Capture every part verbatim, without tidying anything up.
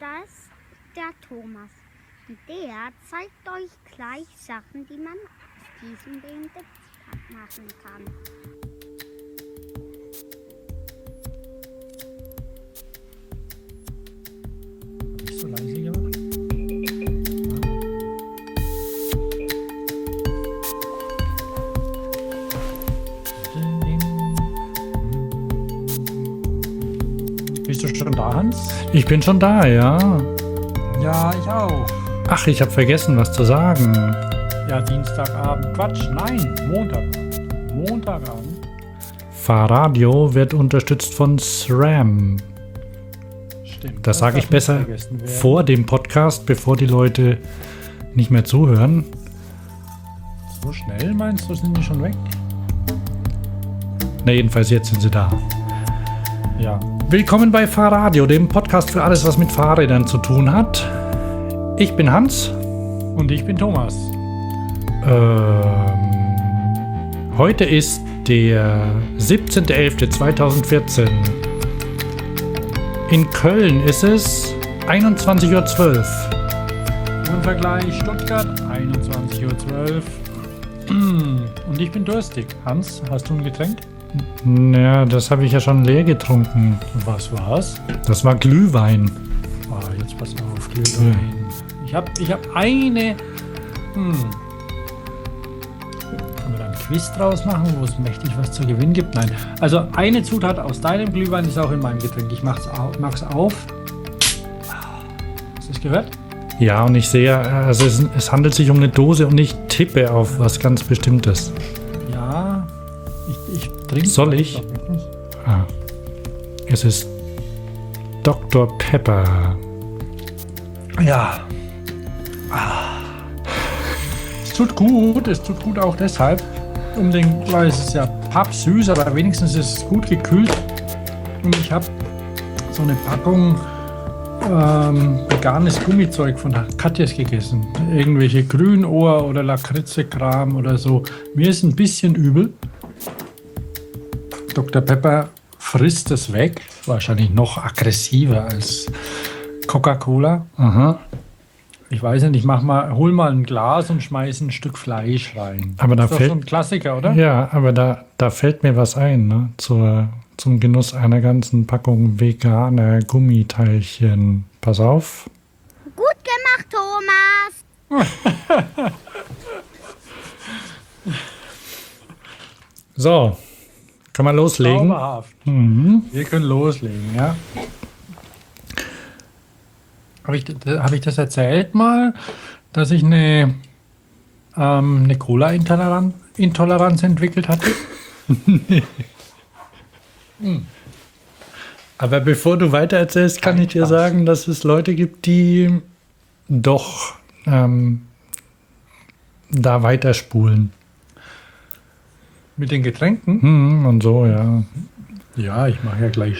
da ist der Thomas. Und der zeigt euch gleich Sachen, die man aus diesem B M W-Park machen kann. Nicht so leise gemacht. Bist du schon da, Hans? Ich bin schon da, ja. Ja, ich auch. Ach, ich habe vergessen, was zu sagen. Ja, Dienstagabend. Quatsch, nein, Montag. Montagabend. Fahrradio wird unterstützt von SRAM. Stimmt. Das sage ich darf besser nicht vergessen werden. vor dem Podcast, bevor die Leute nicht mehr zuhören. So schnell meinst du, sind die schon weg? Na, jedenfalls jetzt sind sie da. Ja. Willkommen bei Fahrradio, dem Podcast für alles, was mit Fahrrädern zu tun hat. Ich bin Hans. Und ich bin Thomas. Ähm, heute ist der siebzehnter elfter zweitausendvierzehn. In Köln ist es einundzwanzig Uhr zwölf. Und Vergleich Stuttgart, einundzwanzig Uhr zwölf. Und ich bin durstig. Hans, hast du ein Getränk? Ja, das habe ich ja schon leer getrunken. Was war's? Das war Glühwein. Ah, jetzt pass auf, Glühwein. Ich habe ich hab eine... Hm. Können wir da ein Quiz draus machen, wo es mächtig was zu gewinnen gibt? Nein. Also eine Zutat aus deinem Glühwein ist auch in meinem Getränk. Ich mach's auf. Mach's auf. Hast du es gehört? Ja, und ich sehe, also es, es handelt sich um eine Dose und ich tippe auf was ganz Bestimmtes. Ja. Ich, ich trinke. Soll ich? Ah. Es ist Doktor Pepper. Ja. Ah. Es tut gut, es tut gut auch deshalb, um den, weil es ist ja pappsüß, aber wenigstens ist es gut gekühlt. Und ich habe so eine Packung ähm, veganes Gummizeug von Katjes gegessen. Irgendwelche Grünohr oder Lakritze-Kram oder so. Mir ist ein bisschen übel. Doktor Pepper frisst es weg. Wahrscheinlich noch aggressiver als Coca-Cola. Aha. Ich weiß nicht, ich mach mal, hol mal ein Glas und schmeiß ein Stück Fleisch rein. Aber da ist doch fällt, so ein Klassiker, oder? Ja, aber da, da fällt mir was ein, ne? Zur, zum Genuss einer ganzen Packung veganer Gummiteilchen. Pass auf. Gut gemacht, Thomas! So, kann man loslegen? Zauberhaft. Mhm. Wir können loslegen, ja. Habe ich, hab ich das erzählt mal, dass ich eine, ähm, eine Cola-Intoleranz Intoleranz entwickelt hatte? hm. Aber bevor du weiter erzählst, kann ich dir sagen, dass es Leute gibt, die doch ähm, da weiterspulen. Mit den Getränken? Hm, und so, ja. Ja, ich mache ja gleich.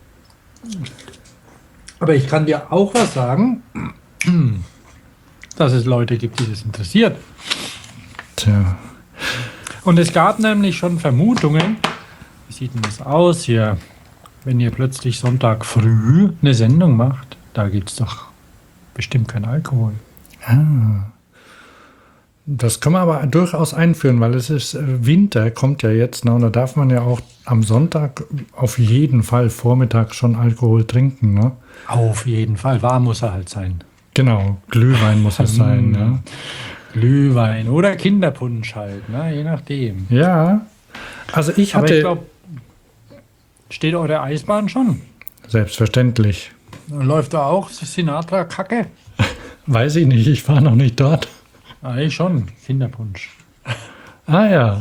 Aber ich kann dir auch was sagen, dass es Leute gibt, die das interessiert. Tja. Und es gab nämlich schon Vermutungen, wie sieht denn das aus hier, wenn ihr plötzlich Sonntag früh eine Sendung macht, da gibt es doch bestimmt keinen Alkohol. Ah. Das kann man aber durchaus einführen, weil es ist Winter, kommt ja jetzt, ne, und da darf man ja auch am Sonntag auf jeden Fall Vormittag schon Alkohol trinken. Ne? Auf jeden Fall, warm muss er halt sein. Genau, Glühwein muss es sein. Ja. Glühwein oder Kinderpunsch halt, ne? Je nachdem. Ja, also ich hatte... Aber ich glaube, steht eure Eisbahn schon? Selbstverständlich. Läuft da auch Sinatra-Kacke? Weiß ich nicht, ich war noch nicht dort. Ah, ich schon, Kinderpunsch. Ah ja.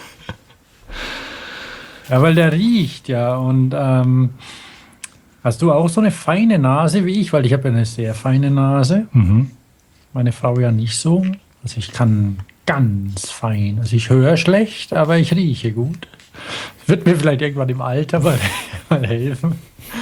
Ja, weil der riecht, ja. Und ähm, hast du auch so eine feine Nase wie ich? Weil ich habe ja eine sehr feine Nase. Mhm. Meine Frau ja nicht so. Also ich kann ganz fein. Also ich höre schlecht, aber ich rieche gut. Wird mir vielleicht irgendwann im Alter mal, mal helfen.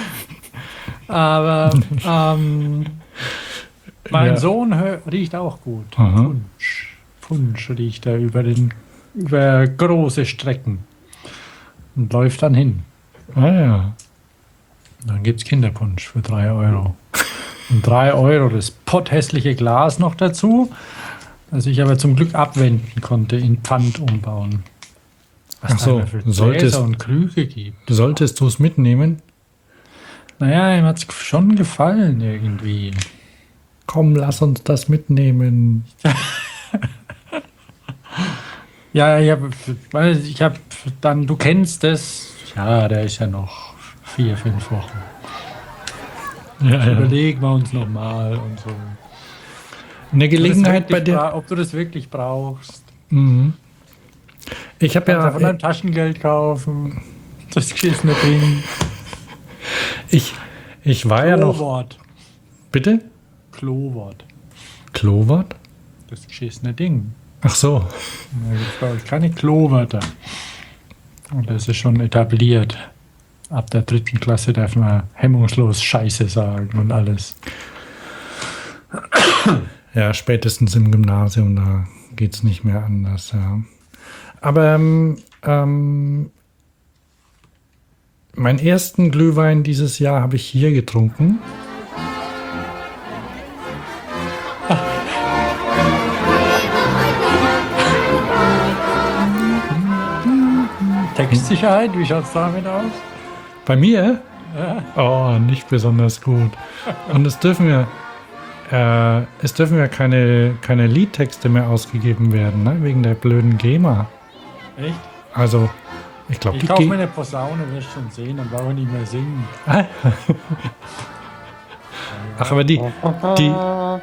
Aber ähm, mein Ja. Sohn hör, riecht auch gut. Aha. Punsch. Punsch riecht er über, den, über große Strecken. Und läuft dann hin. Ah ja. Dann gibt es Kinderpunsch für drei Euro. Und drei Euro das potthässliche Glas noch dazu, das ich aber zum Glück abwenden konnte, in Pfand umbauen. Was Ach so, da für solltest- Gläser und Krüge gibt. Solltest du es mitnehmen? Naja, ihm hat es schon gefallen irgendwie. Komm, lass uns das mitnehmen. Ja, ich habe ich hab dann, du kennst es. Ja, der ist ja noch vier, fünf Wochen. Ja, Überlegen wir uns nochmal und so. Eine Ob du das Gelegenheit bei wirklich dir. bra- Ob du das wirklich brauchst. Mhm. Ich habe Kannst du von ja, deinem Taschengeld kaufen. Das geschissene Ding. ich, ich war ja noch. Klowort. Bitte? Klowort. Klowort? Das geschissene Ding. Ach so. Da gibt es, glaube ich, keine Klowörter. Und das ist schon etabliert. Ab der dritten Klasse darf man hemmungslos Scheiße sagen und alles. Ja, spätestens im Gymnasium, da geht es nicht mehr anders, ja. Aber ähm, ähm, meinen ersten Glühwein dieses Jahr habe ich hier getrunken. Textsicherheit, wie schaut es damit aus? Bei mir? Ja. Oh, nicht besonders gut. Und es dürfen ja, äh, es dürfen ja keine, keine Liedtexte mehr ausgegeben werden, ne? Wegen der blöden GEMA. Echt? Also, ich glaube, Ich die kaufe mir Ge eine Posaune, wirst schon sehen, dann brauche ich nicht mehr singen. Ach, aber die, die,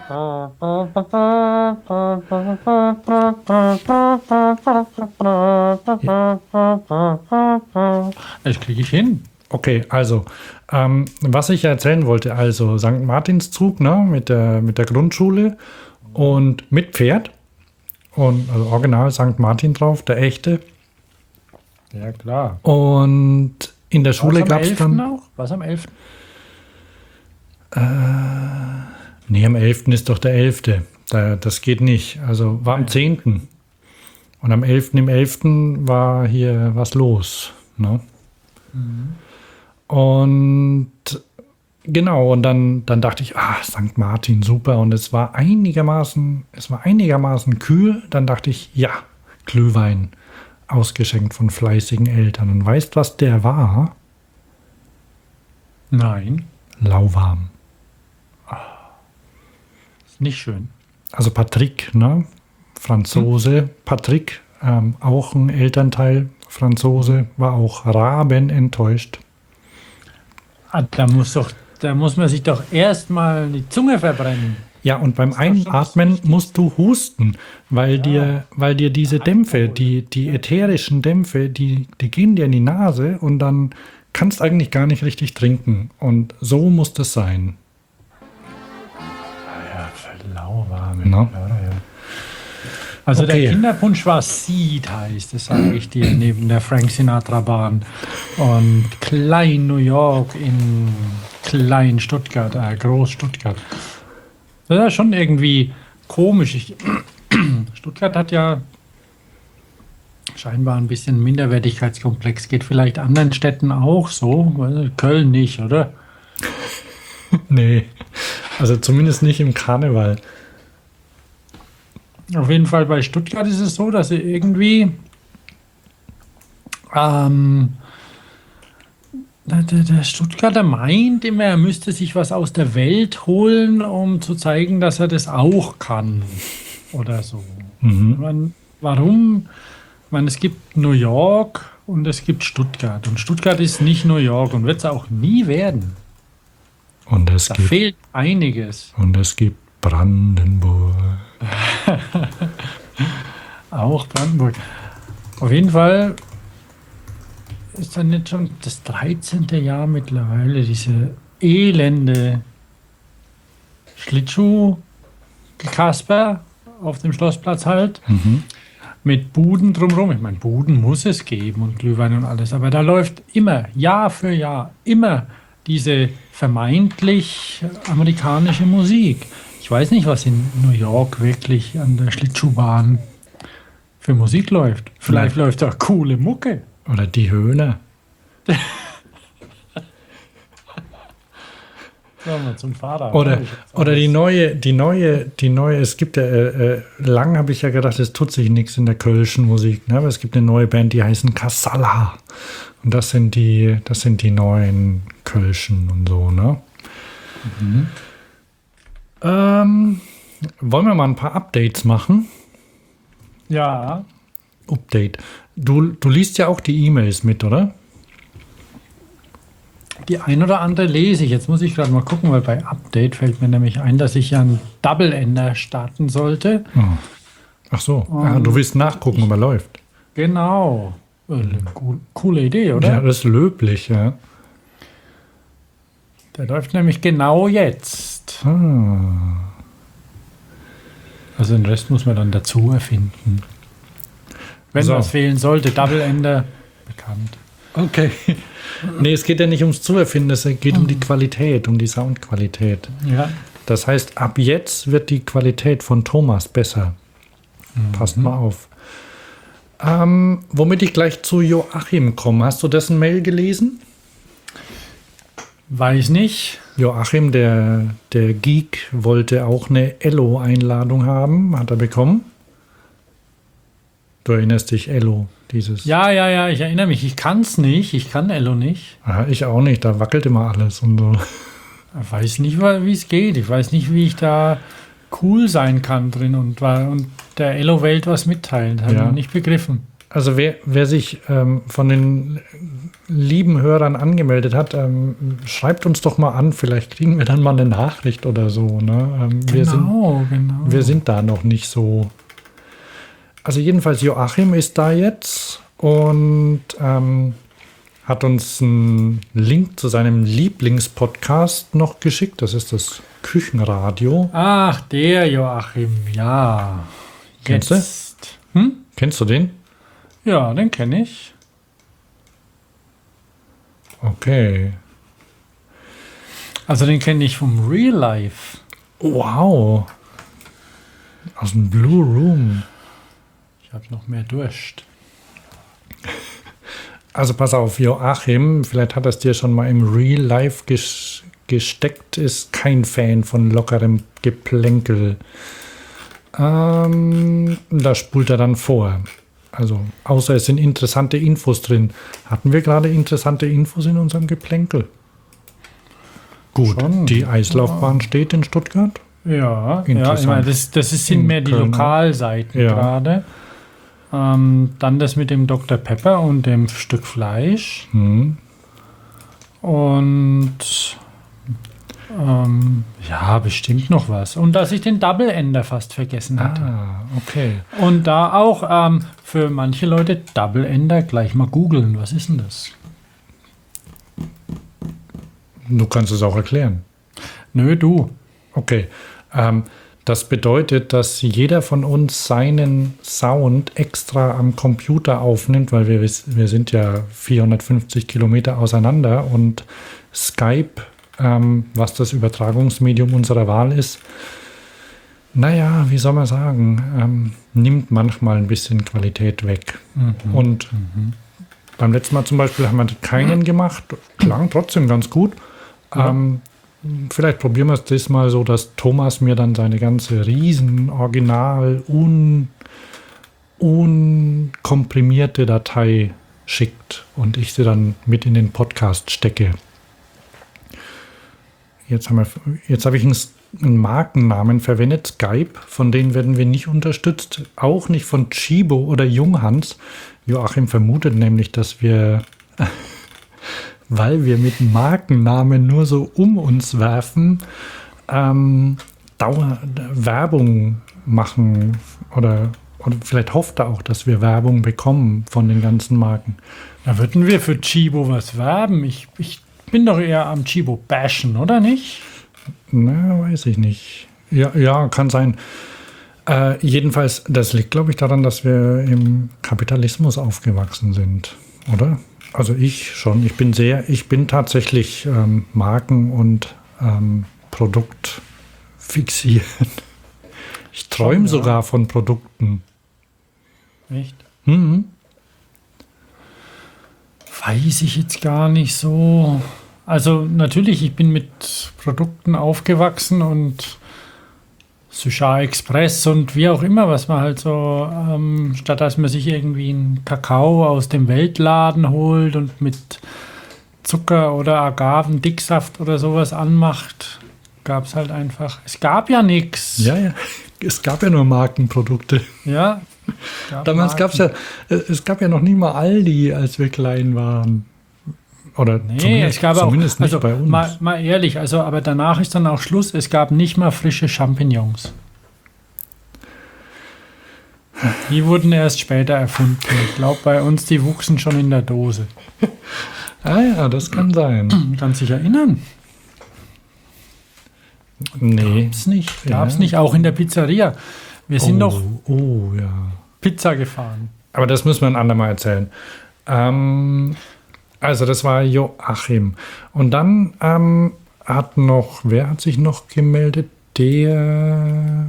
Das kriege ich hin. okay, also, ähm, was ich erzählen wollte, also Sankt Martinszug, ne, mit der, mit der Grundschule und mit Pferd und also original Sankt Martin drauf, der echte. Ja, klar. Und in der Schule gab es dann. auch? Was am elften? Nee, am elften ist doch der elfte. Da, das geht nicht. Also war am zehnten. Und am elften im elften war hier was los. Ne? Und genau, und dann, dann dachte ich, ah, Sankt Martin, super. Und es war einigermaßen, es war einigermaßen kühl. Dann dachte ich, ja, Glühwein, ausgeschenkt von fleißigen Eltern. Und weißt, was der war? Nein. Lauwarm. Ist nicht schön. Also Patrick, ne? Franzose. Patrick, ähm, auch ein Elternteil, Franzose, war auch raben enttäuscht. Ah, da muss doch, da muss man sich doch erstmal die Zunge verbrennen. Ja, und beim Das war schon Einatmen wichtig. musst du husten, weil, dir, weil dir diese Dämpfe, die, die ätherischen Dämpfe, die, die gehen dir in die Nase und dann kannst eigentlich gar nicht richtig trinken. Und so muss das sein. Ja, für lauwarme. No. Ja, ja. Also Okay. der Kinderpunsch war Seed, heißt, das sage ich dir, neben der Frank Sinatra Bahn. Und Klein New York in Klein Stuttgart, äh, Groß Stuttgart. Das ist schon irgendwie komisch. Ich, Stuttgart hat ja scheinbar ein bisschen Minderwertigkeitskomplex. Geht vielleicht anderen Städten auch so. Weil Köln nicht, oder? Nee, also zumindest nicht im Karneval. Auf jeden Fall bei Stuttgart ist es so, dass sie irgendwie ähm, der, der der Stuttgarter meint immer, er müsste sich was aus der Welt holen, um zu zeigen, dass er das auch kann. Oder so. Mhm. Man, warum? Ich meine, es gibt New York und es gibt Stuttgart. Und Stuttgart ist nicht New York und wird es auch nie werden. Und es Da gibt, fehlt einiges. und es gibt Brandenburg. Auch Brandenburg. Auf jeden Fall ist dann jetzt schon das dreizehnte Jahr mittlerweile diese elende Schlittschuh-Kasper auf dem Schlossplatz halt. Mhm. Mit Buden drumherum. Ich meine, Buden muss es geben und Glühwein und alles. Aber da läuft immer, Jahr für Jahr, immer diese vermeintlich amerikanische Musik. Ich weiß nicht, was in New York wirklich an der Schlittschuhbahn für Musik läuft. Vielleicht Nein. läuft da coole Mucke. Oder die Höhner. Sollen wir zum Vater. Oder, oder die neue, die neue, die neue, es gibt ja, äh, äh, lang habe ich ja gedacht, es tut sich nichts in der kölschen Musik, ne? Aber es gibt eine neue Band, die heißen Kassala. Und das sind die, das sind die neuen Kölschen und so, ne? Mhm. Ähm, wollen wir mal ein paar Updates machen? Ja. Update. Du, du liest ja auch die E-Mails mit, oder? Die ein oder andere lese ich. Jetzt muss ich gerade mal gucken, weil bei Update fällt mir nämlich ein, dass ich ja einen Double-Ender starten sollte. Oh. Ach so, ah, du willst nachgucken, ob er läuft. Genau. Cool, coole Idee, oder? Ja, das ist löblich, ja. Der läuft nämlich genau jetzt. Ah. Also den Rest muss man dann dazu erfinden. Wenn So. was fehlen sollte, Double-Ender, bekannt. Okay. Nee, es geht ja nicht ums Zuerfinden, es geht um die Qualität, um die Soundqualität. Ja. Das heißt, ab jetzt wird die Qualität von Thomas besser. Mhm. Passt mal auf. Ähm, womit ich gleich zu Joachim komme. Hast du dessen Mail gelesen? Weiß nicht. Joachim, der, der Geek, wollte auch eine Ello-Einladung haben. Hat er bekommen? Du erinnerst dich, Ello, dieses... Ja, ja, ja, ich erinnere mich. Ich kann es nicht. Ich kann Ello nicht. Ja, ich auch nicht. Da wackelt immer alles und so. Ich weiß nicht, wie es geht. Ich weiß nicht, wie ich da cool sein kann drin und, und der Ello-Welt was mitteilen. Habe ich Ja. noch nicht begriffen. Also wer, wer sich ähm, von den lieben Hörern angemeldet hat, ähm, schreibt uns doch mal an. Vielleicht kriegen wir dann mal eine Nachricht oder so. Ne? Ähm, wir, sind, Genau, genau. wir sind da noch nicht so. Also jedenfalls Joachim ist da jetzt und ähm, hat uns einen Link zu seinem Lieblingspodcast noch geschickt. Das ist das Küchenradio. Ach, der Joachim, ja. Kennst du? Jetzt. Hm? Kennst du den? Ja, den kenne ich. Okay. Also den kenne ich vom Real Life. Wow. Aus dem Blue Room. Ich habe noch mehr Durst. Also pass auf, Joachim, vielleicht hat er es dir schon mal im Real Life ges gesteckt, ist kein Fan von lockerem Geplänkel. Ähm, da spult er dann vor. Also, außer es sind interessante Infos drin. Hatten wir gerade interessante Infos in unserem Geplänkel? Gut, Schon. die Eislaufbahn steht in Stuttgart. Ja, ja, Interessant. ich meine, das, das ist- sind In mehr die Köln. Lokalseiten Ja. gerade. Ähm, dann das mit dem Doktor Pepper und dem Stück Fleisch. Hm. Und ähm, ja, bestimmt noch was. Und dass ich den Double Ender fast vergessen hatte. Ah, okay. Und da auch ähm, für manche Leute Double Ender gleich mal googeln. Was ist denn das? Du kannst es auch erklären. Nö, du. Okay. Ähm, das bedeutet, dass jeder von uns seinen Sound extra am Computer aufnimmt, weil wir, wir sind ja vierhundertfünfzig Kilometer auseinander und Skype, ähm, was das Übertragungsmedium unserer Wahl ist, naja, wie soll man sagen, ähm, nimmt manchmal ein bisschen Qualität weg. Mhm. Und Mhm. beim letzten Mal zum Beispiel haben wir keinen gemacht, klang trotzdem ganz gut. Ja. Ähm, vielleicht probieren wir es diesmal so, dass Thomas mir dann seine ganze riesen Original un, unkomprimierte Datei schickt und ich sie dann mit in den Podcast stecke. Jetzt, haben wir, jetzt habe ich einen, einen Markennamen verwendet, Skype, von denen werden wir nicht unterstützt, auch nicht von Chibo oder Junghans. Joachim vermutet nämlich, dass wir, weil wir mit Markennamen nur so um uns werfen, ähm, Dauer, Werbung machen oder, oder vielleicht hofft er auch, dass wir Werbung bekommen von den ganzen Marken. Da würden wir für Chibo was werben. Ich, ich bin doch eher am Chibo bashen, oder nicht? Na, weiß ich nicht. Ja, ja, kann sein. Äh, jedenfalls, das liegt, glaube ich, daran, dass wir im Kapitalismus aufgewachsen sind, oder? Also ich schon. Ich bin sehr, ich bin tatsächlich ähm, Marken- und ähm, Produkt fixiert. Ich träume Schon, ja. sogar von Produkten. Echt? Mhm. Weiß ich jetzt gar nicht so. Also natürlich, ich bin mit Produkten aufgewachsen und Suchar Express und wie auch immer, was man halt so, ähm, statt dass man sich irgendwie einen Kakao aus dem Weltladen holt und mit Zucker oder Agavendicksaft oder sowas anmacht, gab es halt einfach, es gab ja nichts. Ja, ja. Es gab ja nur Markenprodukte. Ja. Damals gab es ja, es gab ja noch nie mal Aldi, als wir klein waren. Oder Nee, zumindest, es gab auch, zumindest nicht also bei uns. Mal, mal ehrlich, also aber danach ist dann auch Schluss, es gab nicht mal frische Champignons. Die wurden erst später erfunden. Ich glaube, bei uns, die wuchsen schon in der Dose. Ah ja, das kann sein. Kannst dich erinnern? Nee. Gab's nicht. Gab's Ja. nicht, auch in der Pizzeria. Wir sind oh, noch Oh, ja. Pizza gefahren. Aber das müssen wir ein andermal erzählen. Ähm, also das war Joachim. Und dann ähm, hat noch, wer hat sich noch gemeldet? Der...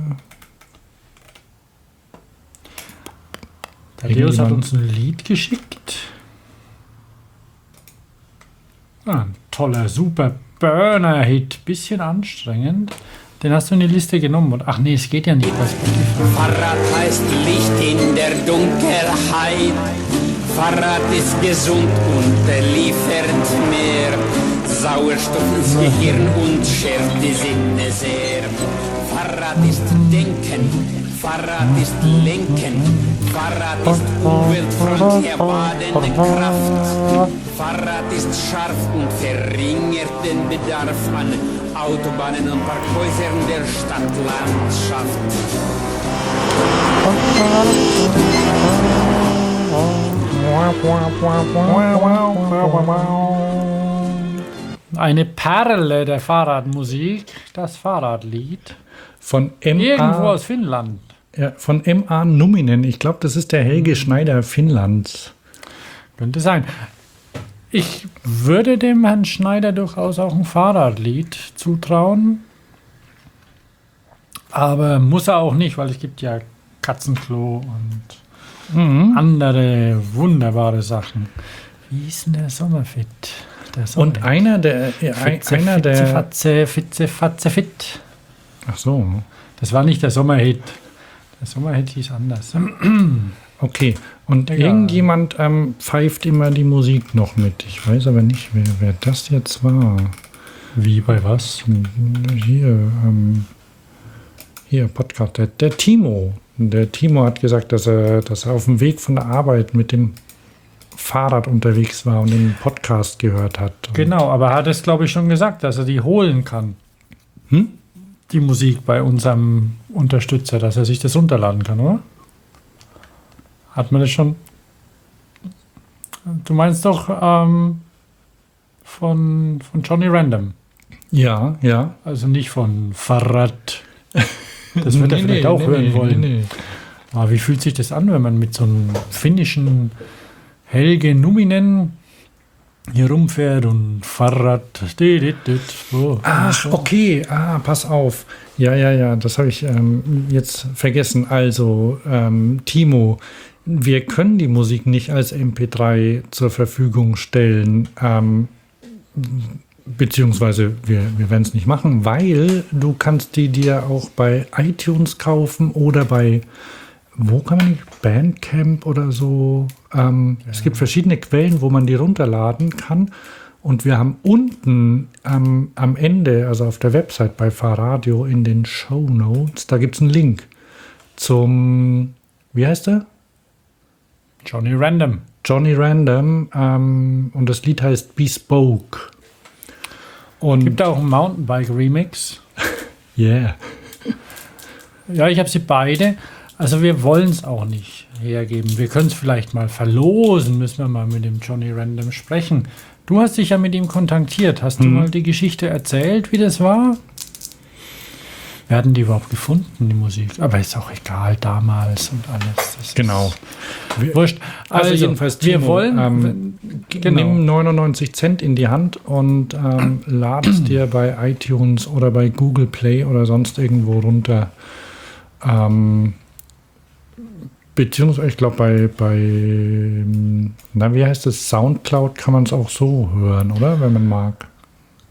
Der Leos hat Irgendjemand- uns ein Lied geschickt. Ah, ein toller, super Burner-Hit. Bisschen anstrengend. Den hast du in die Liste genommen. Und, ach nee, es geht ja nicht bei Spotify. Fahrrad heißt Licht in der Dunkelheit. Fahrrad ist gesund und er liefert mehr Sauerstoff ins Gehirn und schärft die Sinne sehr. Fahrrad ist Denken, Fahrrad ist Lenken, Fahrrad ist umweltfreundliche badende Kraft. Fahrrad ist scharf und verringert den Bedarf an Autobahnen und Parkhäusern der Stadtlandschaft. Eine Perle der Fahrradmusik, das Fahrradlied. Von M Irgendwo A aus Finnland. ja, von M A Numinen. Ich glaube, das ist der Helge Schneider Finnlands. Könnte sein. Ich würde dem Herrn Schneider durchaus auch ein Fahrradlied zutrauen. Aber muss er auch nicht, weil es gibt ja Katzenklo und andere wunderbare Sachen. Wie ist denn der Sommerfit? Der Und Sommerhit. einer der, ja, ein- Fitze, einer Fitze, der, Fatze, Fitze, Fatze, Fit. ach so, Das war nicht der Sommerhit. Der Sommerhit hieß anders. okay. Und Egal. irgendjemand ähm, pfeift immer die Musik noch mit. Ich weiß aber nicht, wer, wer das jetzt war. Wie, bei was? Hier, ähm, hier, Podcast, der, der Timo. Der Timo hat gesagt, dass er, dass er auf dem Weg von der Arbeit mit dem Fahrrad unterwegs war und den Podcast gehört hat. Und Genau, aber er hat es, glaube ich, schon gesagt, dass er die holen kann. Hm? Die Musik bei unserem Unterstützer, dass er sich das runterladen kann, oder? Hat man das schon? Du meinst doch ähm, von, von Johnny Random, Ja, ja. also nicht von Fahrrad. Das wird er Nee, vielleicht nee, auch nee, hören nee, wollen. nee, nee. Aber wie fühlt sich das an, wenn man mit so einem finnischen Helge Numinen hier rumfährt und Fahrrad. Oh. Ach, okay. Ah, pass auf. Ja, ja, ja, das habe ich ähm, jetzt vergessen. Also, ähm, Timo, wir können die Musik nicht als M P drei zur Verfügung stellen. Ähm, beziehungsweise wir, wir werden es nicht machen, weil du kannst die dir auch bei iTunes kaufen oder bei, wo kann man die? Bandcamp oder so. Ähm, ja. Es gibt verschiedene Quellen, wo man die runterladen kann. Und wir haben unten ähm, am Ende, also auf der Website bei Fahrradio in den Shownotes, da gibt es einen Link zum, wie heißt der? Johnny Random. Johnny Random. Ähm, und das Lied heißt Bespoke. Und gibt auch einen Mountainbike-Remix. Yeah. Ja, ich habe sie beide. Also wir wollen es auch nicht hergeben. Wir können es vielleicht mal verlosen, müssen wir mal mit dem Johnny Random sprechen. Du hast dich ja mit ihm kontaktiert. Hast du Mhm. mal die Geschichte erzählt, wie das war? Wir hatten die überhaupt gefunden, die Musik. Aber ist auch egal, damals und alles. Das Genau. Ist wurscht. Also, jedenfalls, wir Timo, wollen... ähm, genau. Nimm neunundneunzig Cent in die Hand und ähm, lad es dir bei iTunes oder bei Google Play oder sonst irgendwo runter. Ähm, beziehungsweise, ich glaube, bei, bei, na, wie heißt es, Soundcloud kann man es auch so hören, oder? Wenn man mag.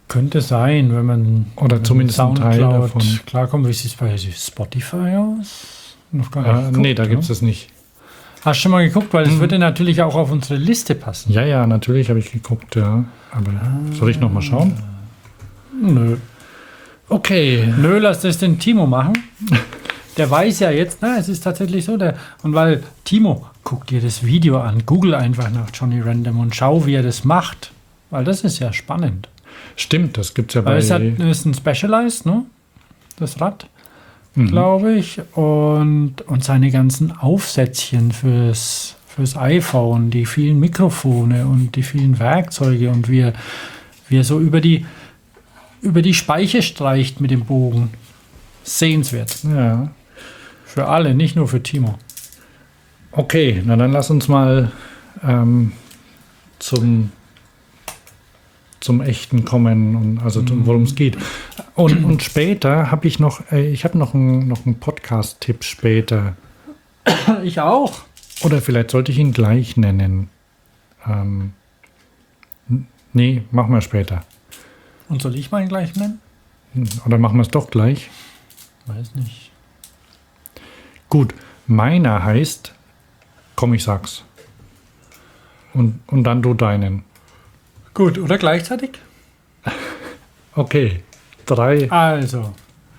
Könnte sein, wenn man Oder wenn zumindest ein Teil Soundcloud davon. klarkommt. Wie sieht es bei Spotify aus? Noch gar nicht Äh, geguckt, nee, da gibt es oder? es nicht. Hast du schon mal geguckt? Weil es Mhm. würde natürlich auch auf unsere Liste passen. Ja, ja, natürlich habe ich geguckt, ja. Aber soll ich noch mal schauen? Nö. Okay. Nö, lass das den Timo machen. Der weiß ja jetzt, na, es ist tatsächlich so. Der, und weil, Timo, guck dir das Video an. Google einfach nach Johnny Random und schau, wie er das macht. Weil das ist ja spannend. Stimmt, das gibt es ja Weil bei... es hat, ist ein Specialized, ne? Das Rad, Mhm. glaube ich. Und, und seine ganzen Aufsätzchen fürs, fürs iPhone, die vielen Mikrofone und die vielen Werkzeuge und wie er, wie er so über die, über die Speiche streicht mit dem Bogen. Sehenswert. Ja. Für alle, nicht nur für Timo. Okay, na dann lass uns mal ähm, zum, zum Echten kommen, und also worum es geht. Und, und später habe ich noch, äh, ich habe noch einen noch einen Podcast-Tipp später. Ich auch. Oder vielleicht sollte ich ihn gleich nennen. Ähm, n- nee, machen wir später. Und soll ich meinen gleich nennen? Oder machen wir es doch gleich? Weiß nicht. Gut, meiner heißt, komm, ich sag's. Und, und dann du deinen. Gut, oder gleichzeitig? Okay, drei, Also,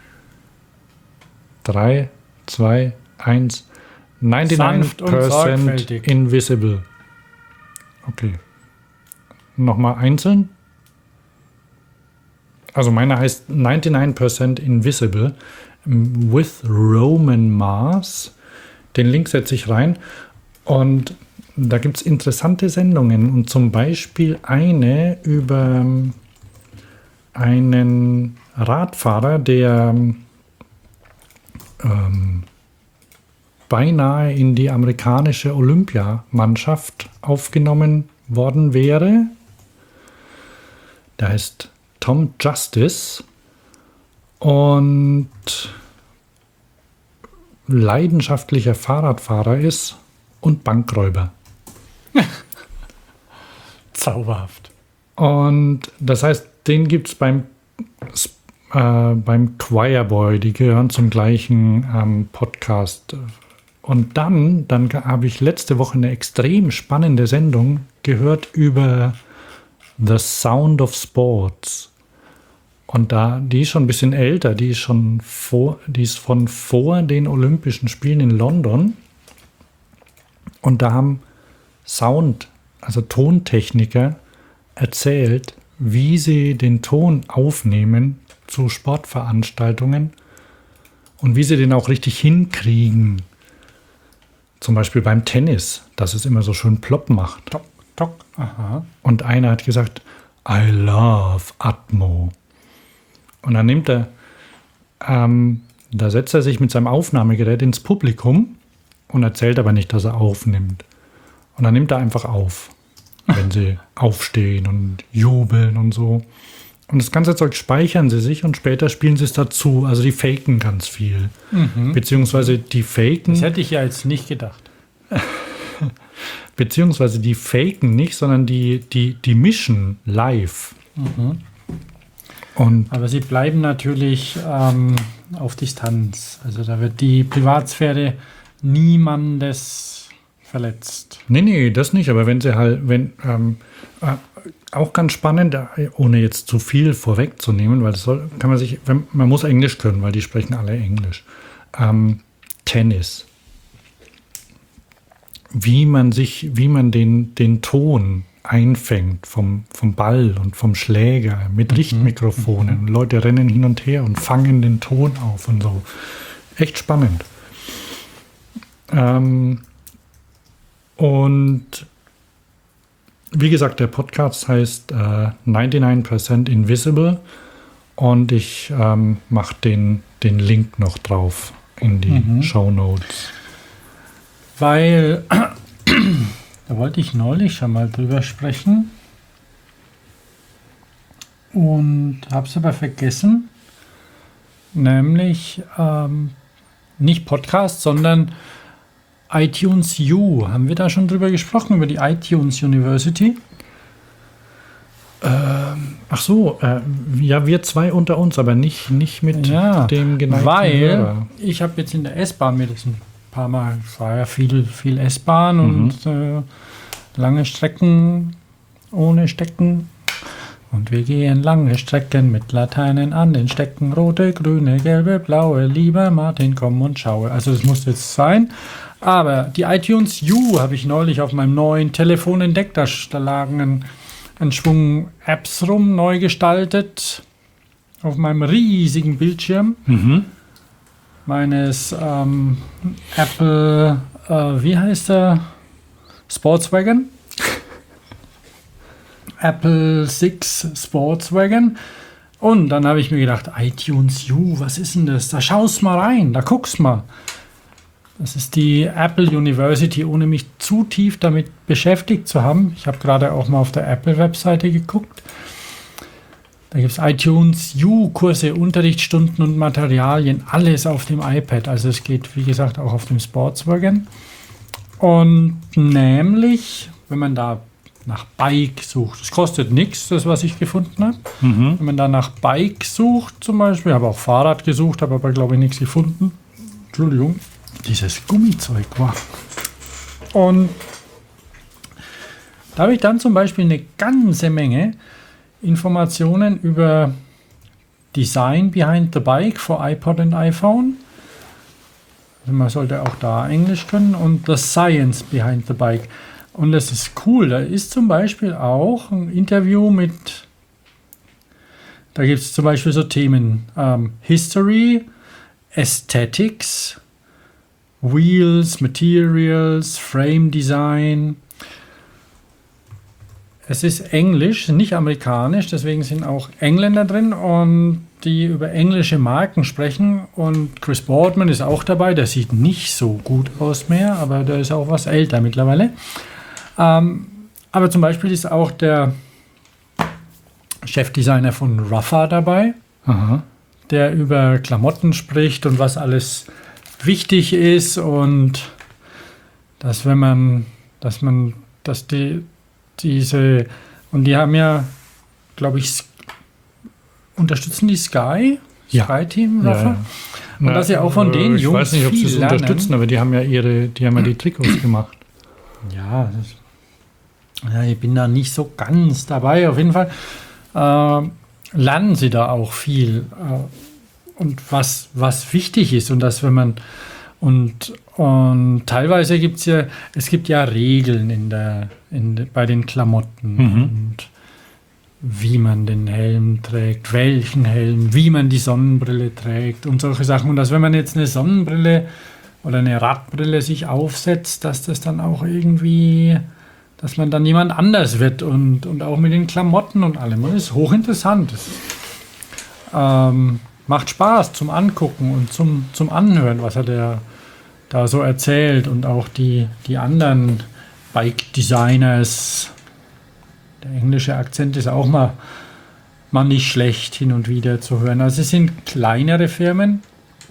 drei, zwei, eins. Sanft und neunundneunzig Prozent sorgfältig. invisible. Okay. Nochmal einzeln. Also meiner heißt neunundneunzig Prozent invisible with Roman Mars. Den Link setze ich rein. Und da gibt es interessante Sendungen. Und zum Beispiel eine über einen Radfahrer, der ähm, beinahe in die amerikanische Olympiamannschaft aufgenommen worden wäre. Der heißt Tom Justice und leidenschaftlicher Fahrradfahrer ist und Bankräuber. zauberhaft. Und das heißt, den gibt es beim, äh, beim Choirboy, die gehören zum gleichen ähm, Podcast. Und dann, dann habe ich letzte Woche eine extrem spannende Sendung gehört über The Sound of Sports. Und da, die ist schon ein bisschen älter, die ist schon vor, die ist von vor den Olympischen Spielen in London. Und da haben Sound, also Tontechniker, erzählt, wie sie den Ton aufnehmen zu Sportveranstaltungen und wie sie den auch richtig hinkriegen. Zum Beispiel beim Tennis, dass es immer so schön plopp macht. Tock, tock. Aha. Und einer hat gesagt, I love Atmo. Und dann nimmt er, ähm, da setzt er sich mit seinem Aufnahmegerät ins Publikum und erzählt aber nicht, dass er aufnimmt. Und dann nimmt er einfach auf, wenn sie aufstehen und jubeln und so. Und das ganze Zeug speichern sie sich und später spielen sie es dazu. Also die faken ganz viel. Mhm. Beziehungsweise die faken. Das hätte ich ja jetzt nicht gedacht. Beziehungsweise die faken nicht, sondern die, die, die mischen live. Mhm. Und Aber sie bleiben natürlich ähm, auf Distanz. Also da wird die Privatsphäre niemandes verletzt. nee, nee, das nicht. Aber wenn sie halt, wenn, ähm, äh, auch ganz spannend, äh, ohne jetzt zu viel vorwegzunehmen, weil das soll, kann man sich, wenn, man muss Englisch können, weil die sprechen alle Englisch. Ähm, Tennis. Wie man sich, wie man den, den Ton einfängt vom, vom Ball und vom Schläger mit Richtmikrofonen. Mhm. Leute rennen hin und her und fangen den Ton auf und so. Echt spannend. Ähm, und wie gesagt, der Podcast heißt äh, neunundneunzig Prozent Invisible und ich ähm, mache den, den Link noch drauf in die Mhm. Shownotes. Weil, da wollte ich neulich schon mal drüber sprechen und habe es aber vergessen, nämlich ähm, nicht Podcast, sondern iTunes U. Haben wir da schon drüber gesprochen, über die iTunes University? Ähm, ach so, äh, ja, wir zwei unter uns, aber nicht, nicht mit Ja, dem geneigten weil Hörer. ich habe jetzt in der S-Bahn mir das ein paar Mal, ich war ja viel, viel S-Bahn und äh, lange Strecken ohne Stecken. Und wir gehen lange Strecken mit Laternen an den Stecken. Rote, grüne, gelbe, blaue. Lieber Martin, komm und schaue. Also das muss jetzt sein. Aber die iTunes U habe ich neulich auf meinem neuen Telefon entdeckt. Da, da lagen ein, ein Schwung Apps rum, neu gestaltet. Auf meinem riesigen Bildschirm. Mhm. Meines ähm, Apple, äh, wie heißt der? Sportswagen. Apple six Sportswagen. Und dann habe ich mir gedacht, iTunes U, was ist denn das? Da schaust mal rein, da guckst mal. Das ist die Apple University, ohne mich zu tief damit beschäftigt zu haben. Ich habe gerade auch mal auf der Apple-Webseite geguckt. Da gibt es iTunes U, Kurse, Unterrichtsstunden und Materialien, alles auf dem iPad. Also es geht, wie gesagt, auch auf dem Sportswagen. Und nämlich, wenn man da nach Bike sucht. Es kostet nichts, das, was ich gefunden habe. Mhm. Wenn man da nach Bike sucht, zum Beispiel, ich habe auch Fahrrad gesucht, habe aber, glaube ich, nichts gefunden. Entschuldigung. Dieses Gummizeug war. Und da habe ich dann zum Beispiel eine ganze Menge Informationen über Design behind the Bike for iPod und iPhone. Also man sollte auch da Englisch können. Und the Science behind the Bike. Und das ist cool. Da ist zum Beispiel auch ein Interview mit, da gibt es zum Beispiel so Themen ähm, History, Aesthetics, Wheels, Materials, Frame Design. Es ist Englisch, nicht amerikanisch, deswegen sind auch Engländer drin und die über englische Marken sprechen. Und Chris Boardman ist auch dabei, der sieht nicht so gut aus mehr, aber der ist auch was älter mittlerweile. Ähm, aber zum Beispiel ist auch der Chefdesigner von Ruffer dabei, Aha. der über Klamotten spricht und was alles wichtig ist und dass wenn man, dass man, dass die diese und die haben ja, glaube ich, unterstützen die Sky, Ja. Sky Team Ruffer. Ja, ja. Und Na, dass sie auch von den ich Jungs weiß nicht, ob sie viel es lernen. unterstützen, aber die haben ja ihre, die haben ja die Trikots gemacht. Ja, das, ja, ich bin da nicht so ganz dabei. Auf jeden Fall äh, lernen sie da auch viel äh, und was, was wichtig ist und dass wenn man und, und teilweise gibt es ja, es gibt ja Regeln in der, in de, bei den Klamotten Mhm. und wie man den Helm trägt, welchen Helm, wie man die Sonnenbrille trägt und solche Sachen. Und dass wenn man jetzt eine Sonnenbrille oder eine Radbrille sich aufsetzt, dass das dann auch irgendwie, dass man dann jemand anders wird und, und auch mit den Klamotten und allem. Das ist hochinteressant. Das ähm, macht Spaß zum Angucken und zum, zum Anhören, was er der, da so erzählt und auch die, die anderen Bike-Designers. Der englische Akzent ist auch mal, mal nicht schlecht hin und wieder zu hören. Also es sind kleinere Firmen.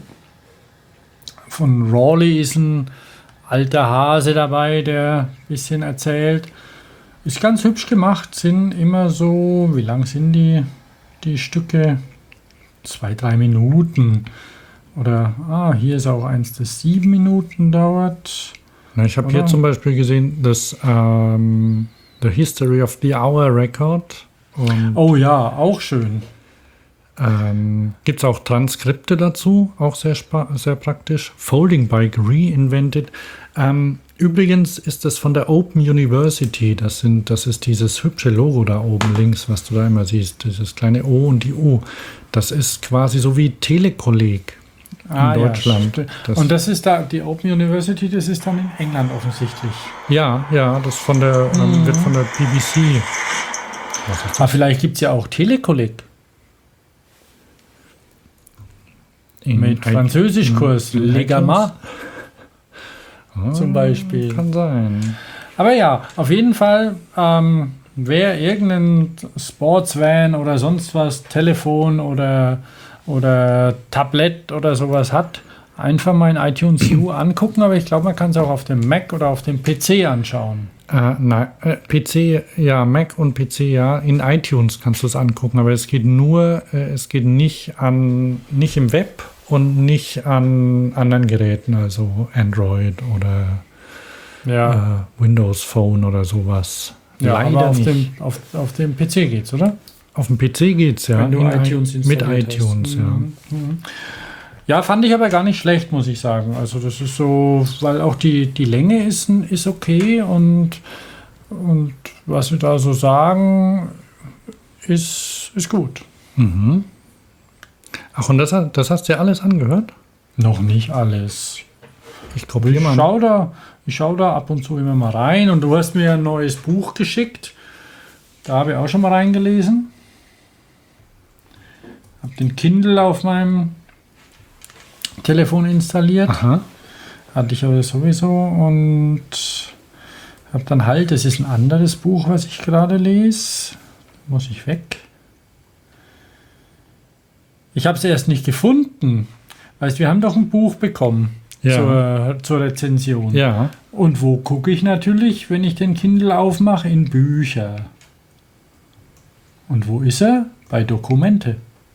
Von Rawley ist ein alter Hase dabei, der ein bisschen erzählt. Ist ganz hübsch gemacht, sind immer so, wie lang sind die, die Stücke? Zwei, drei Minuten. Oder, ah, hier ist auch eins, das sieben Minuten dauert. Na, ich habe hier Oder? zum Beispiel gesehen, dass ähm, The History of the Hour Record. Und Oh ja, auch schön. ähm, gibt es auch Transkripte dazu, auch sehr, spa- sehr praktisch. Folding Bike Reinvented. Ähm, übrigens ist das von der Open University. Das, sind, das ist dieses hübsche Logo da oben links, was du da immer siehst. Dieses kleine O und die U. Das ist quasi so wie Telekolleg in Ah, ja, Deutschland. stimmt. das, Und das ist da, die Open University, das ist dann in England offensichtlich. ja, ja, das von der, ähm, wird von der B B C. Was ist Aber vielleicht gibt es ja auch Telekolleg in mit ein- Französischkurs, in Legama Ah, zum Beispiel. Kann sein. Aber ja, auf jeden Fall, ähm, wer irgendein Sportsvan oder sonst was, Telefon oder, oder Tablet oder sowas hat, einfach mal in iTunes U angucken. Aber ich glaube, man kann es auch auf dem Mac oder auf dem P C anschauen. Äh, nein, äh, P C, ja, Mac und P C, ja. In iTunes kannst du es angucken, aber es geht nur, äh, es geht nicht an, nicht im Web und nicht an anderen Geräten, also Android oder Ja, äh, Windows Phone oder sowas. ja Leider aber auf nicht. dem, auf, auf dem P C geht's, oder? Auf dem P C geht's ja. Wenn du In iTunes i- mit installiert iTunes, hast. ja. Mhm. Mhm. Ja, fand ich aber gar nicht schlecht, muss ich sagen. Also das ist so, weil auch die, die Länge ist, ist okay und, und was wir da so sagen, ist, ist gut. Mhm. Ach, und das, hat- das hast du ja alles angehört? Noch nicht alles. Ich glaube, Ich jemand. schaue da, ich schau da ab und zu immer mal rein und du hast mir ein neues Buch geschickt. Da habe ich auch schon mal reingelesen. Habe den Kindle auf meinem Telefon installiert. Aha. Hatte ich aber sowieso und habe dann halt, das ist ein anderes Buch, was ich gerade lese. Muss ich weg. Ich habe es erst nicht gefunden. Weißt, wir haben doch ein Buch bekommen Ja. zur, zur Rezension. Ja. Und wo gucke ich natürlich, wenn ich den Kindle aufmache? In Bücher. Und wo ist er? Bei Dokumente.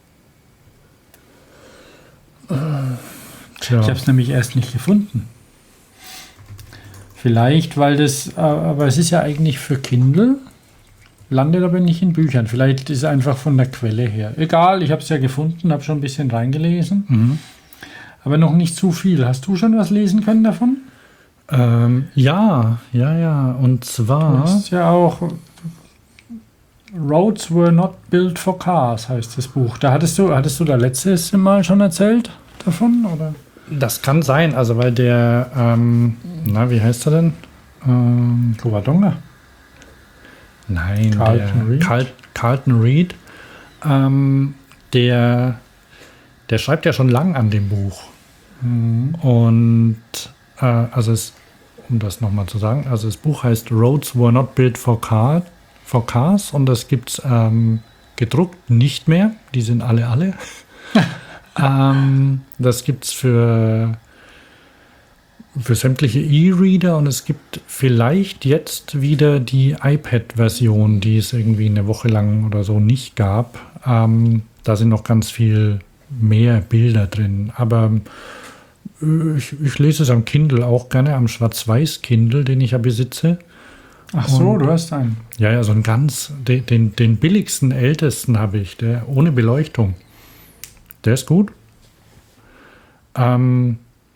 Tja. Ich habe es nämlich erst nicht gefunden. Vielleicht, weil das, äh, aber es ist ja eigentlich für Kindle, landet aber nicht in Büchern. Vielleicht ist es einfach von der Quelle her. Egal, ich habe es ja gefunden, habe schon ein bisschen reingelesen, Mhm. aber noch nicht zu viel. Hast du schon was lesen können davon? Ähm, ja, ja, ja. Und Du zwar. hast ja auch Roads Were Not Built for Cars, heißt das Buch. Da hattest du, hattest du da letztes Mal schon erzählt davon, oder? Das kann sein, also weil der, ähm, na, wie heißt er denn? Ähm, Covadonga. nein, Carlton der Reed? Carl, Carlton Reed, ähm, der, der schreibt ja schon lang an dem Buch. Mhm. Und, äh, also es, um das nochmal zu sagen, also das Buch heißt Roads Were Not Built for, Car, for Cars und das gibt es ähm, gedruckt nicht mehr. Die sind alle alle. ähm, das gibt es für, für sämtliche E-Reader und es gibt vielleicht jetzt wieder die iPad-Version, die es irgendwie eine Woche lang oder so nicht gab. Ähm, da sind noch ganz viel mehr Bilder drin. Aber äh, ich, ich lese es am Kindle auch gerne, am Schwarz-Weiß-Kindle, den ich ja besitze. Ach so, Und- du hast einen. Ja, ja, so einen ganz, den, den, den billigsten, ältesten habe ich, der ohne Beleuchtung. Der ist gut. Ähm,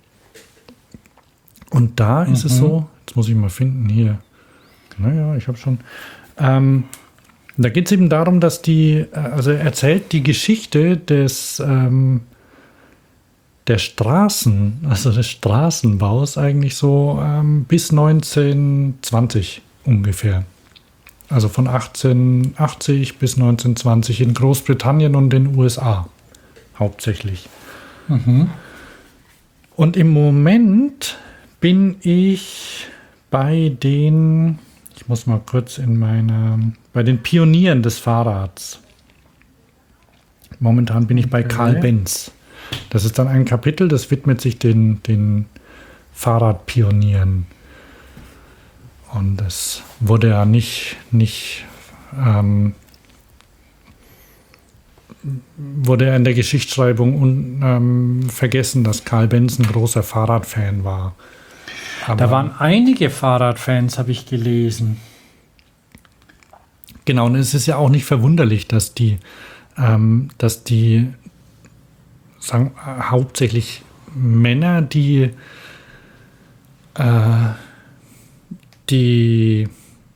und da ist es Mhm. so, jetzt muss ich mal finden hier. Naja, ich habe schon. Ähm, da geht es eben darum, dass die, äh, also er erzählt die Geschichte des, ähm, der Straßen, also des Straßenbaus eigentlich so ähm, bis neunzehnhundertzwanzig ungefähr. Also von achtzehnhundertachtzig bis neunzehnhundertzwanzig in Großbritannien und den U S A hauptsächlich. Mhm. Und im Moment bin ich bei den, ich muss mal kurz in meine, bei den Pionieren des Fahrrads. Momentan bin ich bei Okay. Karl Benz. Das ist dann ein Kapitel, das widmet sich den, den Fahrradpionieren. Und es wurde ja nicht, nicht ähm, wurde in der Geschichtsschreibung un, ähm, vergessen, dass Karl Benz ein großer Fahrradfan war. Aber Da waren einige Fahrradfans, habe ich gelesen. genau, und es ist ja auch nicht verwunderlich, dass die, ähm, dass die sagen, äh, hauptsächlich Männer, die äh, die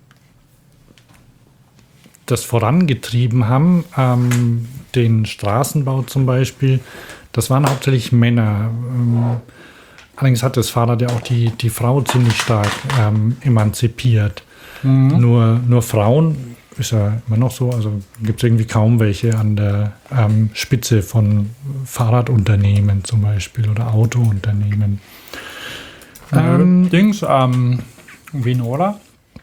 das vorangetrieben haben, ähm, den Straßenbau zum Beispiel, das waren hauptsächlich Männer. Ähm, allerdings hat das Fahrrad ja auch die, die Frau ziemlich stark ähm, emanzipiert. Nur, nur Frauen ist ja immer noch so, also gibt es irgendwie kaum welche an der ähm, Spitze von Fahrradunternehmen zum Beispiel oder Autounternehmen. Ähm, Dings, ähm, Vinora.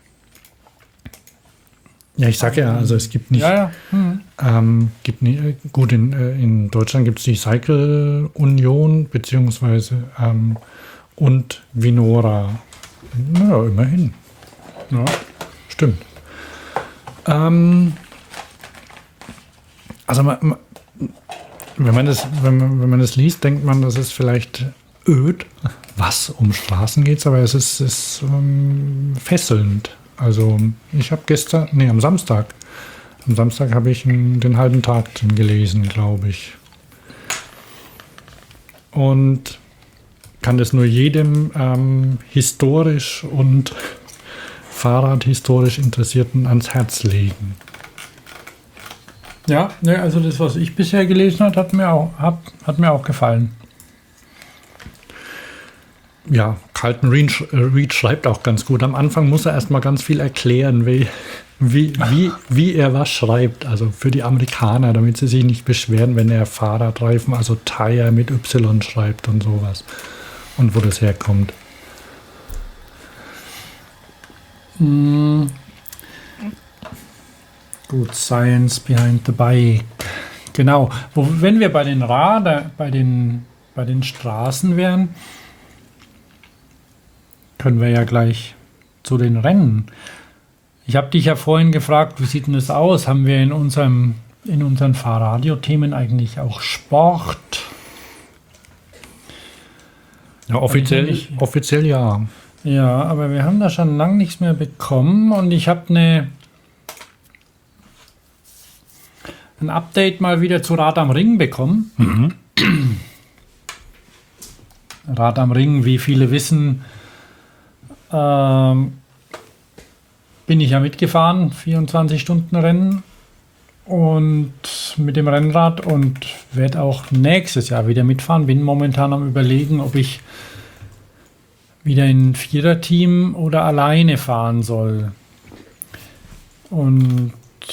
Ja, ich sag ja, also es gibt nicht, Ja, ja. Mhm. ähm, gibt nie, gut, in, äh, in Deutschland gibt es die Cycle Union beziehungsweise ähm, und Vinora. Naja, immerhin. Ja, stimmt. Ähm, also man, man, wenn, man das, wenn, man, wenn man das liest, denkt man, das ist vielleicht öd, was um Straßen geht, aber es ist, ist ähm, fesselnd. Also ich habe gestern, nee, am Samstag, am Samstag habe ich einen, den halben Tag drin gelesen, glaube ich. Und kann das nur jedem ähm, historisch und fahrradhistorisch Interessierten ans Herz legen. Ja, ne, also das, was ich bisher gelesen habe, hat mir auch, hat, hat mir auch gefallen. Ja, Carlton Reed, Reed schreibt auch ganz gut. Am Anfang muss er erstmal ganz viel erklären, wie, wie, wie, wie er was schreibt. Also für die Amerikaner, damit sie sich nicht beschweren, wenn er Fahrradreifen, also Tire mit Y schreibt und sowas. Und wo das herkommt. Mm. Gut, Science behind the bike. Genau. Wo, wenn wir bei den Radar, bei den, bei den Straßen wären, können wir ja gleich zu den Rennen. Ich habe dich ja vorhin gefragt, wie sieht denn das aus? Haben wir in unserem in unseren Fahrradio-Themen eigentlich auch Sport? Ja, offiziell, offiziell ja. Ja, aber wir haben da schon lange nichts mehr bekommen und ich habe eine ein Update mal wieder zu Rad am Ring bekommen. Mhm. Rad am Ring, wie viele wissen, ähm, bin ich ja mitgefahren, vierundzwanzig Stunden Rennen und mit dem Rennrad und werde auch nächstes Jahr wieder mitfahren. Bin momentan am Überlegen, ob ich wieder in ein Viererteam oder alleine fahren soll. Und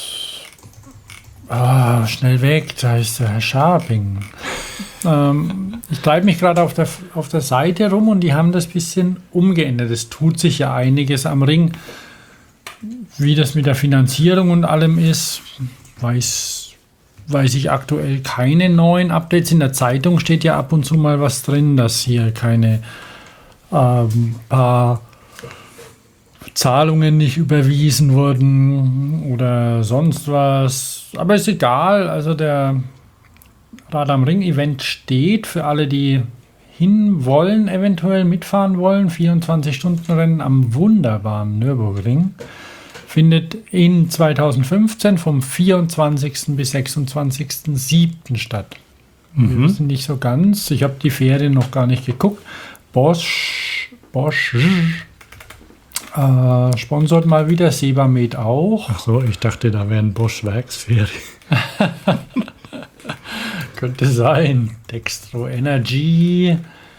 ah, schnell weg, da ist der Herr Scharping. ähm, ich treibe mich gerade auf der, auf der Seite rum und die haben das ein bisschen umgeändert. Es tut sich ja einiges am Ring. Wie das mit der Finanzierung und allem ist, weiß, weiß ich aktuell keine neuen Updates. In der Zeitung steht ja ab und zu mal was drin, dass hier keine ähm, paar Zahlungen nicht überwiesen wurden oder sonst was. Aber ist egal. Also der Rad am Ring Event steht für alle, die hin wollen, eventuell mitfahren wollen. vierundzwanzig Stunden Rennen am wunderbaren Nürburgring. Findet in zweitausendfünfzehn vom vierundzwanzigsten bis sechsundzwanzigsten siebten statt. Mhm. Wir wissen nicht so ganz. Ich habe die Ferien noch gar nicht geguckt. Bosch, Bosch äh, sponsort mal wieder, Sebamed auch. Ach so, ich dachte, da wären Bosch Werksferien. Könnte sein. Dextro Energy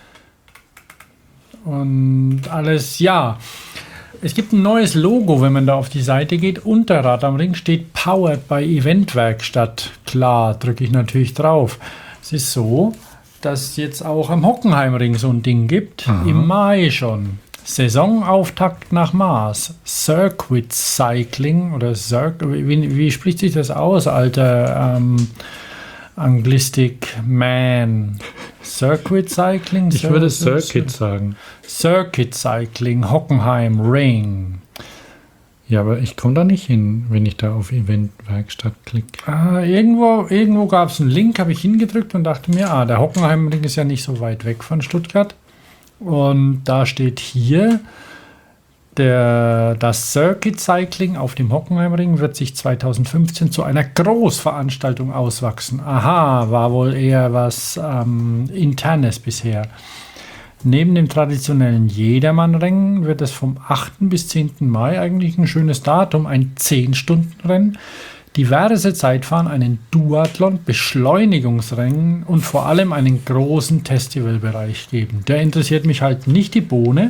und alles, ja. Es gibt ein neues Logo, wenn man da auf die Seite geht. Unter Rad am Ring steht Powered by Eventwerkstatt. Klar, drücke ich natürlich drauf. Es ist so, dass es jetzt auch am Hockenheimring so ein Ding gibt. Aha. Im Mai schon. Saisonauftakt nach Maß. Circuit Cycling oder Cir- wie, wie spricht sich das aus, alter ähm, Anglistik Man? Circuit Cycling? Ich würde Circuit sagen. Circuit Cycling, Hockenheim Ring. Ja, aber ich komme da nicht hin, wenn ich da auf Eventwerkstatt klicke. Ah, irgendwo irgendwo gab es einen Link, habe ich hingedrückt und dachte mir, ah, der Hockenheim Ring ist ja nicht so weit weg von Stuttgart. Und da steht hier, der, das Circuit Cycling auf dem Hockenheimring wird sich zweitausendfünfzehn zu einer Großveranstaltung auswachsen. Aha, war wohl eher was ähm, Internes bisher. Neben dem traditionellen Jedermannrennen wird es vom achten bis zehnten Mai eigentlich ein schönes Datum, ein zehn-Stunden-Rennen, diverse Zeitfahren, einen Duathlon, Beschleunigungsrennen und vor allem einen großen Festivalbereich geben. Der interessiert mich halt nicht die Bohne,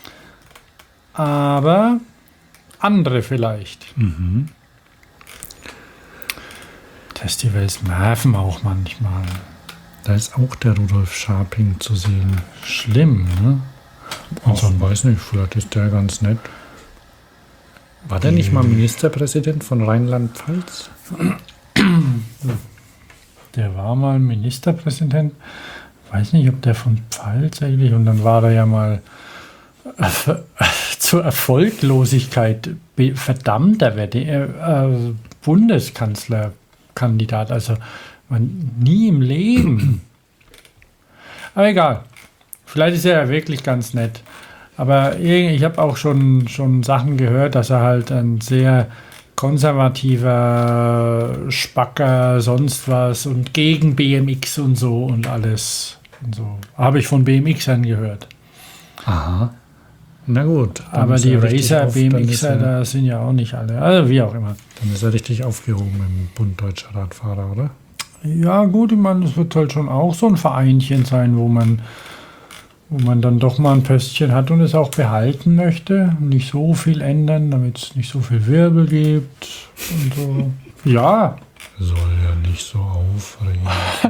aber andere vielleicht. Mhm. Festivals nerven auch manchmal. Da ist auch der Rudolf Scharping zu sehen. Schlimm, ne? Also, ich weiß nicht, vielleicht ist der ganz nett. War der nicht mal Ministerpräsident von Rheinland-Pfalz? Der war mal Ministerpräsident. Weiß nicht, ob der von Pfalz eigentlich. Und dann war er ja mal zur Erfolglosigkeit be- verdammter werde, äh, äh, Bundeskanzlerkandidat. Also man, nie im Leben. Aber egal. Vielleicht ist er ja wirklich ganz nett. Aber ich habe auch schon, schon Sachen gehört, dass er halt ein sehr konservativer Spacker, sonst was und gegen B M X und so und alles. Und so. Habe ich von B M Xern gehört. Aha. Na gut. dann Aber ist die er richtig Racer, auf- B M dann ist Xer, er- da sind ja auch nicht alle. Also wie auch immer. Dann ist er richtig aufgehoben im Bund Deutscher Radfahrer, oder? Ja gut, ich meine, das wird halt schon auch so ein Vereinchen sein, wo man, wo man dann doch mal ein Pöstchen hat und es auch behalten möchte. Nicht so viel ändern, damit es nicht so viel Wirbel gibt und so. Ja, Soll ja nicht so aufregen.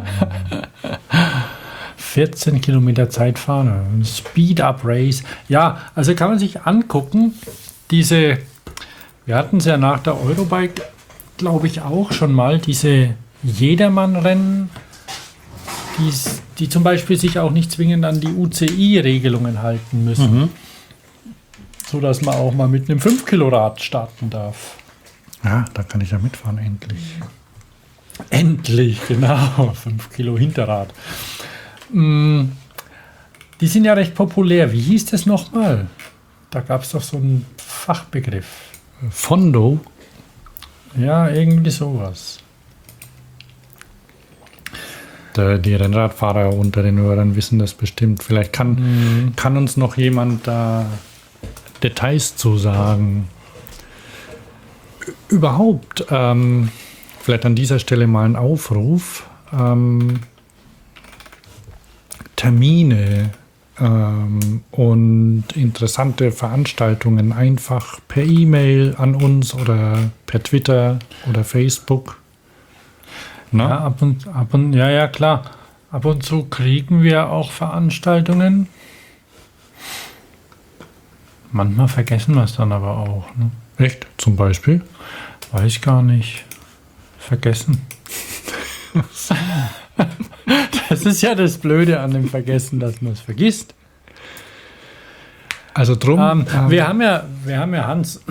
vierzehn Kilometer Zeit fahren. Speed-Up-Race. Ja, also kann man sich angucken, diese, wir hatten es ja nach der Eurobike, glaube ich, auch schon mal, diese Jedermann-Rennen, die's- die zum Beispiel sich auch nicht zwingend an die U C I-Regelungen halten müssen. So dass man auch mal mit einem fünf Kilo Rad starten darf. Ja, da kann ich ja mitfahren, endlich. Endlich, genau. fünf Kilo Hinterrad. Mm, Die sind ja recht populär. Wie hieß das nochmal? Da gab es doch so einen Fachbegriff. Fondo. Ja, irgendwie sowas. Der, die Rennradfahrer unter den Hörern wissen das bestimmt. Vielleicht kann, kann uns noch jemand da Details zu sagen. Ü- Überhaupt, ähm, vielleicht an dieser Stelle mal ein Aufruf. Ähm, Termine ähm, und interessante Veranstaltungen einfach per E-Mail an uns oder per Twitter oder Facebook. Na? Ja, ab und, ab und, ja, ja, klar. Ab und zu kriegen wir auch Veranstaltungen. Manchmal vergessen wir es dann aber auch. Ne? Echt? Zum Beispiel? Weiß gar nicht. Vergessen. Das ist ja das Blöde an dem Vergessen, dass man es vergisst. Also drum. Ähm, ähm, wir, haben ja, wir haben ja Hans.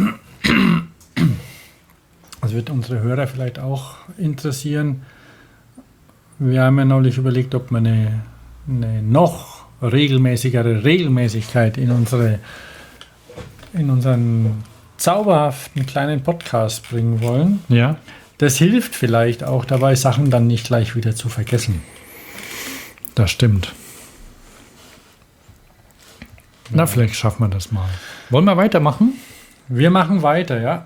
Das wird unsere Hörer vielleicht auch interessieren. Wir haben ja neulich überlegt, ob wir eine, eine noch regelmäßigere Regelmäßigkeit in, unsere, in unseren zauberhaften kleinen Podcast bringen wollen. ja, Das hilft vielleicht auch dabei, Sachen dann nicht gleich wieder zu vergessen. das stimmt. Na, vielleicht schaffen wir das mal. Wollen wir weitermachen? Wir machen weiter, ja.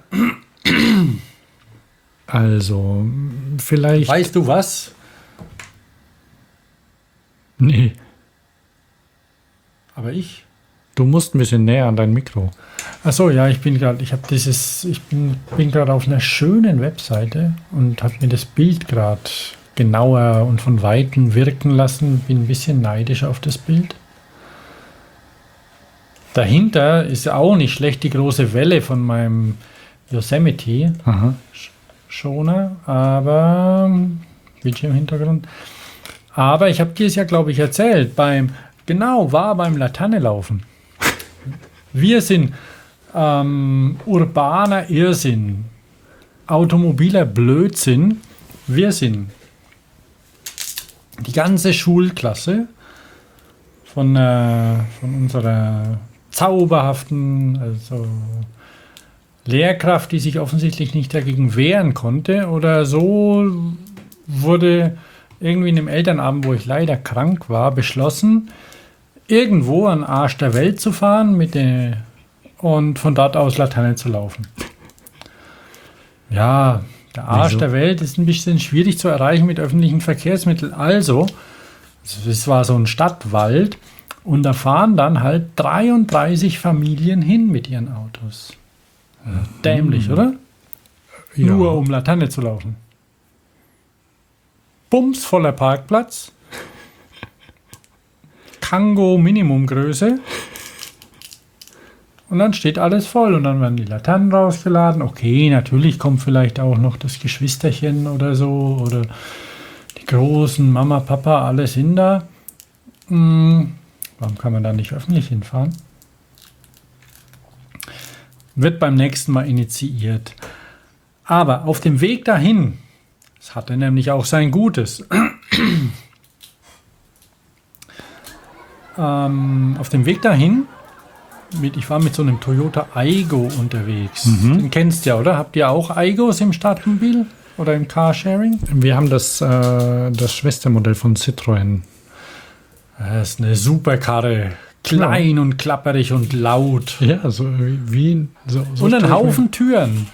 Also, vielleicht. Weißt du was? Nee, Aber ich. du musst ein bisschen näher an dein Mikro. Achso, ja, ich bin gerade, ich habe dieses, ich bin, bin gerade auf einer schönen Webseite und habe mir das Bild gerade genauer und von Weitem wirken lassen. Bin ein bisschen neidisch auf das Bild. Dahinter ist auch nicht schlecht die große Welle von meinem Yosemite Aha. Schoner, aber Bildschirmhintergrund. Aber ich habe dir es ja, glaube ich, erzählt, beim, genau, war beim Laternelaufen. Wir sind ähm, urbaner Irrsinn, automobiler Blödsinn. Wir sind die ganze Schulklasse von, äh, von unserer zauberhaften, also Lehrkraft, die sich offensichtlich nicht dagegen wehren konnte oder so, wurde irgendwie in dem Elternabend, wo ich leider krank war, beschlossen, irgendwo an den Arsch der Welt zu fahren mit den, und von dort aus Laterne zu laufen. Ja, der Arsch Wieso? der Welt ist ein bisschen schwierig zu erreichen mit öffentlichen Verkehrsmitteln. Also, es war so ein Stadtwald und da fahren dann halt dreiunddreißig Familien hin mit ihren Autos. Dämlich, oder? Ja. Nur um Laterne zu laufen. Bums voller Parkplatz. Kango Minimumgröße. Und dann steht alles voll und dann werden die Laternen rausgeladen. Okay, natürlich kommt vielleicht auch noch das Geschwisterchen oder so oder die Großen, Mama, Papa, alle sind da. Hm, warum kann man da nicht öffentlich hinfahren? Wird beim nächsten Mal initiiert. Aber auf dem Weg dahin, es hatte nämlich auch sein Gutes, ähm, auf dem Weg dahin, mit, ich war mit so einem Toyota Aygo unterwegs. Mhm. Den kennst du ja, oder? Habt ihr auch Aygos im Stadtmobil oder im Carsharing? Wir haben das, äh, das Schwestermodell von Citroën. Das ist eine super Karre. Klein ja. und klapperig und laut. Ja, so wie, wie so, so und ein Haufen Türen.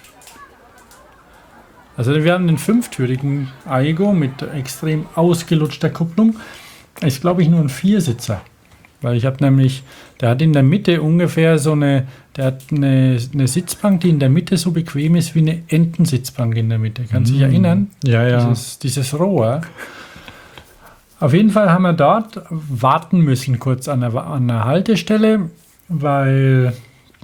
Also wir haben einen fünftürigen Aygo mit extrem ausgelutschter Kupplung. Ist, glaube ich, nur ein Viersitzer. Weil ich habe nämlich, der hat in der Mitte ungefähr so eine, der hat eine, eine Sitzbank, die in der Mitte so bequem ist wie eine Entensitzbank in der Mitte. Kannst du dich erinnern? Ja, ja. Dieses, dieses Rohr. Auf jeden Fall haben wir dort warten müssen, kurz an der, an der Haltestelle, weil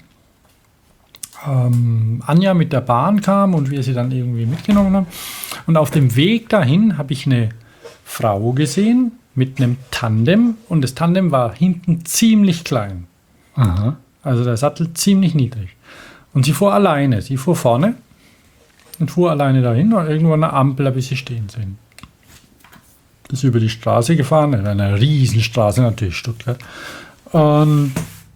ähm, Anja mit der Bahn kam und wir sie dann irgendwie mitgenommen haben. Und auf dem Weg dahin habe ich eine Frau gesehen mit einem Tandem und das Tandem war hinten ziemlich klein. Aha. Also der Sattel ziemlich niedrig. Und sie fuhr alleine. Sie fuhr vorne und fuhr alleine dahin und irgendwo an der Ampel habe ich sie stehen sehen. Das ist über die Straße gefahren, in einer Riesenstraße, natürlich Stuttgart. Und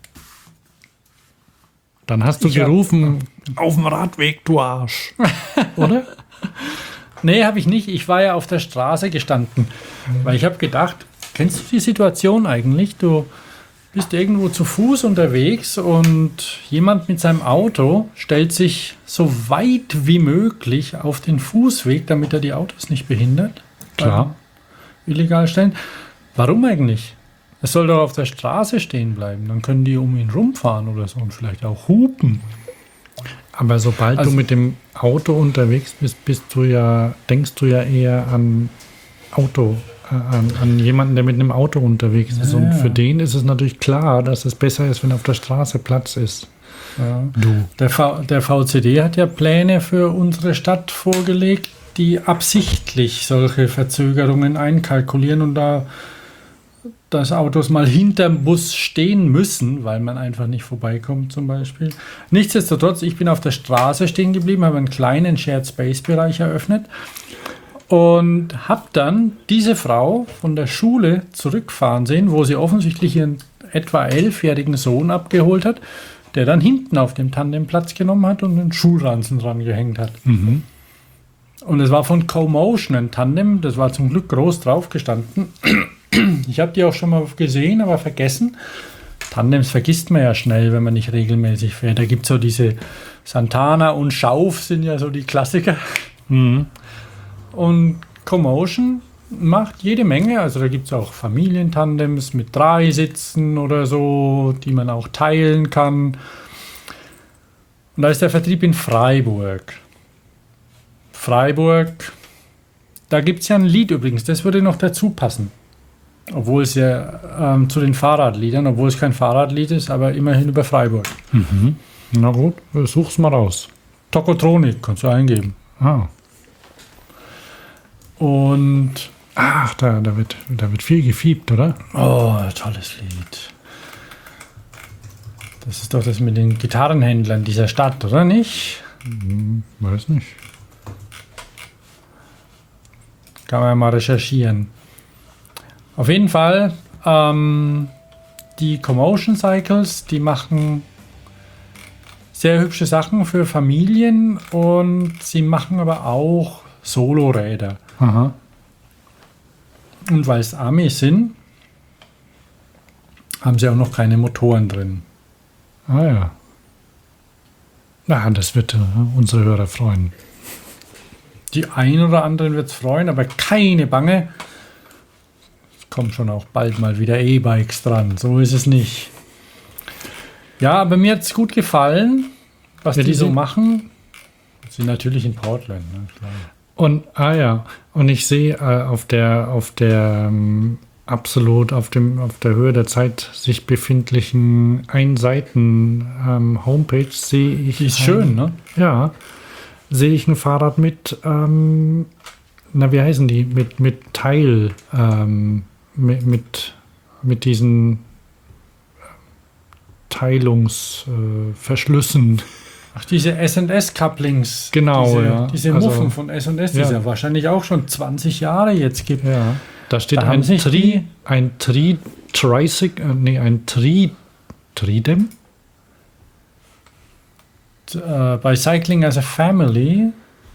dann hast du ich gerufen, hab, auf dem Radweg, du Arsch. Oder? Nee, habe ich nicht. Ich war ja auf der Straße gestanden, mhm. weil ich habe gedacht, kennst du die Situation eigentlich? Du bist irgendwo zu Fuß unterwegs und jemand mit seinem Auto stellt sich so weit wie möglich auf den Fußweg, damit er die Autos nicht behindert. Klar. Illegal stellen. Warum eigentlich? Es soll doch auf der Straße stehen bleiben. Dann können die um ihn rumfahren oder so und vielleicht auch hupen. Aber sobald also, du mit dem Auto unterwegs bist, bist du ja, denkst du ja eher an Auto, äh, an, an jemanden, der mit einem Auto unterwegs ist. Ja, und für den ist es natürlich klar, dass es besser ist, wenn auf der Straße Platz ist. Ja. Du. Der, v, der V C D hat ja Pläne für unsere Stadt vorgelegt, die absichtlich solche Verzögerungen einkalkulieren und da dass Autos mal hinterm Bus stehen müssen, weil man einfach nicht vorbeikommt zum Beispiel. Nichtsdestotrotz, ich bin auf der Straße stehen geblieben, habe einen kleinen Shared Space Bereich eröffnet und habe dann diese Frau von der Schule zurückfahren sehen, wo sie offensichtlich ihren etwa elfjährigen Sohn abgeholt hat, der dann hinten auf dem Tandem Platz genommen hat und einen Schulranzen dran gehängt hat. Mhm. Und es war von CoMotion ein Tandem, das war zum Glück groß drauf gestanden. Ich habe die auch schon mal gesehen, aber vergessen. Tandems vergisst man ja schnell, wenn man nicht regelmäßig fährt. Da gibt es so diese Santana und Schauf sind ja so die Klassiker. Mhm. Und CoMotion macht jede Menge. Also da gibt es auch Familientandems mit drei Sitzen oder so, die man auch teilen kann. Und da ist der Vertrieb in Freiburg. Freiburg, da gibt es ja ein Lied übrigens, das würde noch dazu passen. Obwohl es ja ähm, zu den Fahrradliedern, obwohl es kein Fahrradlied ist, aber immerhin über Freiburg. Mhm. Na gut, such's mal raus. Tokotronik kannst du eingeben. Ah. Und ach, da, da, wird, da wird viel gefiebt, oder? Oh, tolles Lied. Das ist doch das mit den Gitarrenhändlern dieser Stadt, oder nicht? Hm, weiß nicht. Kann man ja mal recherchieren. Auf jeden Fall, ähm, die CoMotion Cycles, die machen sehr hübsche Sachen für Familien und sie machen aber auch Soloräder. Aha. Und weil es Amis sind, haben sie auch noch keine Motoren drin. Ah ja. Na, das wird äh, unsere Hörer freuen. Die einen oder anderen wird es freuen, aber keine Bange. Es kommen schon auch bald mal wieder E-Bikes dran. So ist es nicht. Ja, aber mir hat es gut gefallen, was ja, die, die so machen. Sie sind natürlich in Portland. Ne? Klar. Und, ah ja, und ich sehe äh, auf der, auf der ähm, absolut auf, dem, auf der Höhe der Zeit sich befindlichen Einseiten ähm, Homepage sehe ich. Die ist ein, schön, ne? Ja. Sehe ich ein Fahrrad mit, ähm, na, wie heißen die? Mit, mit Teil, ähm, mit, mit, mit diesen Teilungsverschlüssen. Äh, Ach, diese S und S-Couplings. Genau, diese, ja. Diese Also- Muffen von S und S, die Ja. es ja wahrscheinlich auch schon zwanzig Jahre jetzt gibt. Ja. Da steht Da ein haben sich Tri, die- ein Tri, Tricyc, äh, nee, ein Tri, Tridem? Äh, bei Cycling as a Family.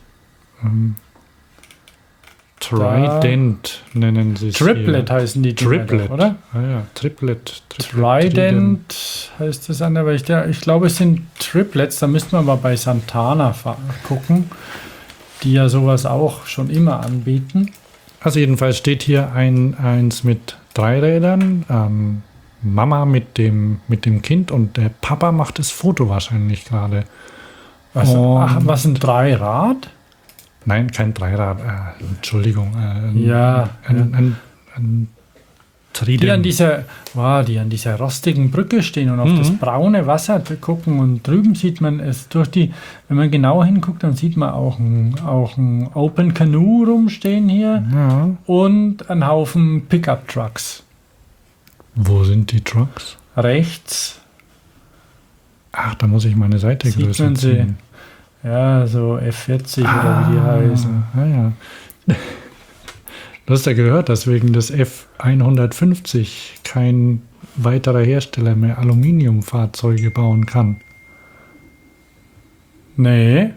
Trident nennen sie es. Triplet hier. heißen die Dinger Triplet, doch, oder? Ah ja, Triplet. Triplet Trident heißt das an, aber ich, der- ich glaube, es sind Triplets. Da müssten wir mal bei Santana fa- gucken, die ja sowas auch schon immer anbieten. Also jedenfalls steht hier ein, eins mit drei Rädern, ähm, Mama mit dem, mit dem Kind und der Papa macht das Foto wahrscheinlich gerade. Was, Und- ach, was ein Dreirad? Nein, kein Dreirad, äh, Entschuldigung. Äh, ein, Ja, Ein, ja. ein, ein Tridem. Die an dieser, wow, die an dieser rostigen Brücke stehen und auf Mhm. das braune Wasser gucken und drüben sieht man es durch die, wenn man genauer hinguckt, dann sieht man auch ein, auch ein Open Canoe rumstehen hier Ja. und einen Haufen Pickup Trucks. Wo sind die Trucks? Rechts, Ach, da muss ich meine Seite Sieht größer man sie? ziehen. ja, so F vierzig oder wie die heißen. Ah, ja. Du hast ja gehört, dass wegen des F hundertfünfzig kein weiterer Hersteller mehr Aluminiumfahrzeuge bauen kann. Nee,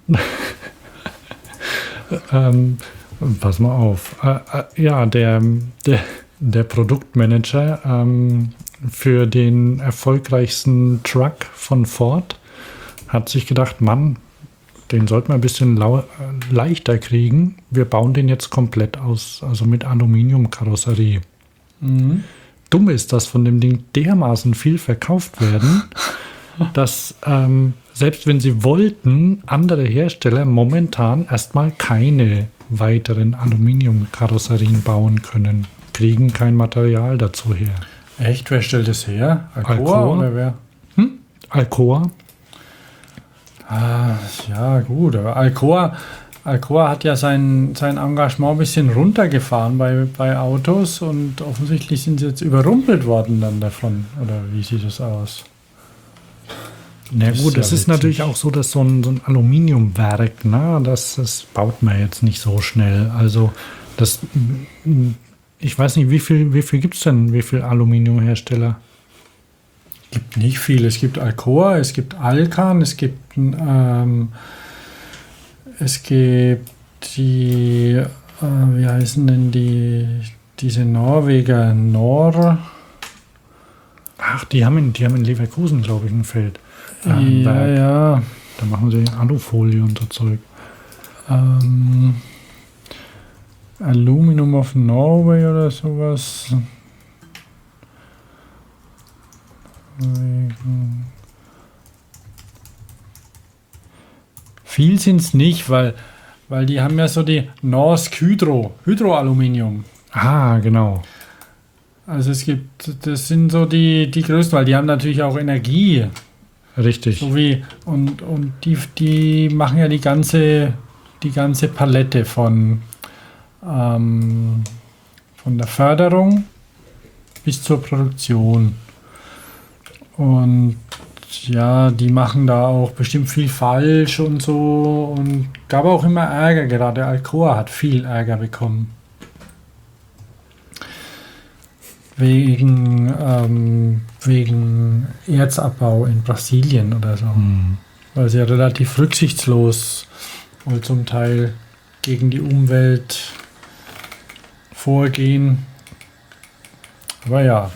Ähm, pass mal auf. Äh, äh, ja, der, der, der Produktmanager ähm, für den erfolgreichsten Truck von Ford hat sich gedacht, Mann, den sollten wir ein bisschen lau äh, leichter kriegen. Wir bauen den jetzt komplett aus, also mit Aluminiumkarosserie. mhm. Dumm ist, dass von dem Ding dermaßen viel verkauft werden, dass ähm, selbst wenn sie wollten, andere Hersteller momentan erstmal keine weiteren Aluminiumkarosserien bauen können, kriegen kein Material dazu her. Echt, wer stellt das her? Alcoa, Alcoa? oder wer? Alcoa? Ah, ja, gut, aber Alcoa, Alcoa hat ja sein, sein Engagement ein bisschen runtergefahren bei, bei Autos und offensichtlich sind sie jetzt überrumpelt worden dann davon. Oder wie sieht es aus? Na Das ist gut, ja es ist witzig. natürlich auch so, dass so ein, so ein Aluminiumwerk, na, das, das baut man jetzt nicht so schnell. Also das, ich weiß nicht, wie viel, wie viel gibt es denn, wie viel Aluminiumhersteller? Gibt nicht viel. Es gibt Alcoa, es gibt Alcan, es gibt ähm, es gibt die, äh, wie heißen denn die, diese Norweger, Nor, Ach, die haben in, die haben in Leverkusen, glaube ich, ein Feld. Ähm, ja, Werk. ja, Da machen sie Alufolie und so Zeug. ähm, Aluminum of Norway oder sowas. Viel sind es nicht, weil, weil die haben ja so die Norsk Hydro, Hydroaluminium. Ah, genau. Also es gibt, das sind so die, die größten, weil die haben natürlich auch Energie. Richtig. So wie, und und die, die machen ja die ganze, die ganze Palette von, ähm, von der Förderung bis zur Produktion. Und ja, die machen da auch bestimmt viel falsch und so. Und gab auch immer Ärger, gerade Alcoa hat viel Ärger bekommen. Wegen, ähm, wegen Erzabbau in Brasilien oder so. Hm. Weil sie ja relativ rücksichtslos wohl zum Teil gegen die Umwelt vorgehen. Aber ja.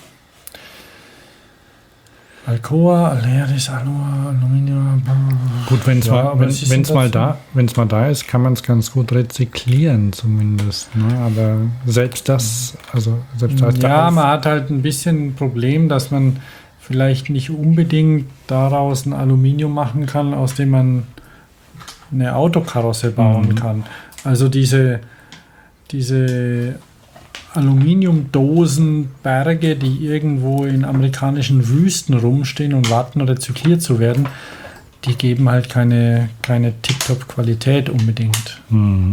Alcoa, Aleris, Alua, Aluminium. Gut, wenn's Ja, mal, aber wenn es ist es mal dazu- da, wenn's mal da ist, kann man es ganz gut rezyklieren zumindest. Ne? Aber selbst das, also selbst als der Ja, Auf- man hat halt ein bisschen ein Problem, dass man vielleicht nicht unbedingt daraus ein Aluminium machen kann, aus dem man eine Autokarosse bauen Mhm. kann. Also diese, diese Aluminiumdosenberge, die irgendwo in amerikanischen Wüsten rumstehen und warten, rezykliert zu werden, die geben halt keine, keine Tip-Top-Qualität unbedingt. Hm.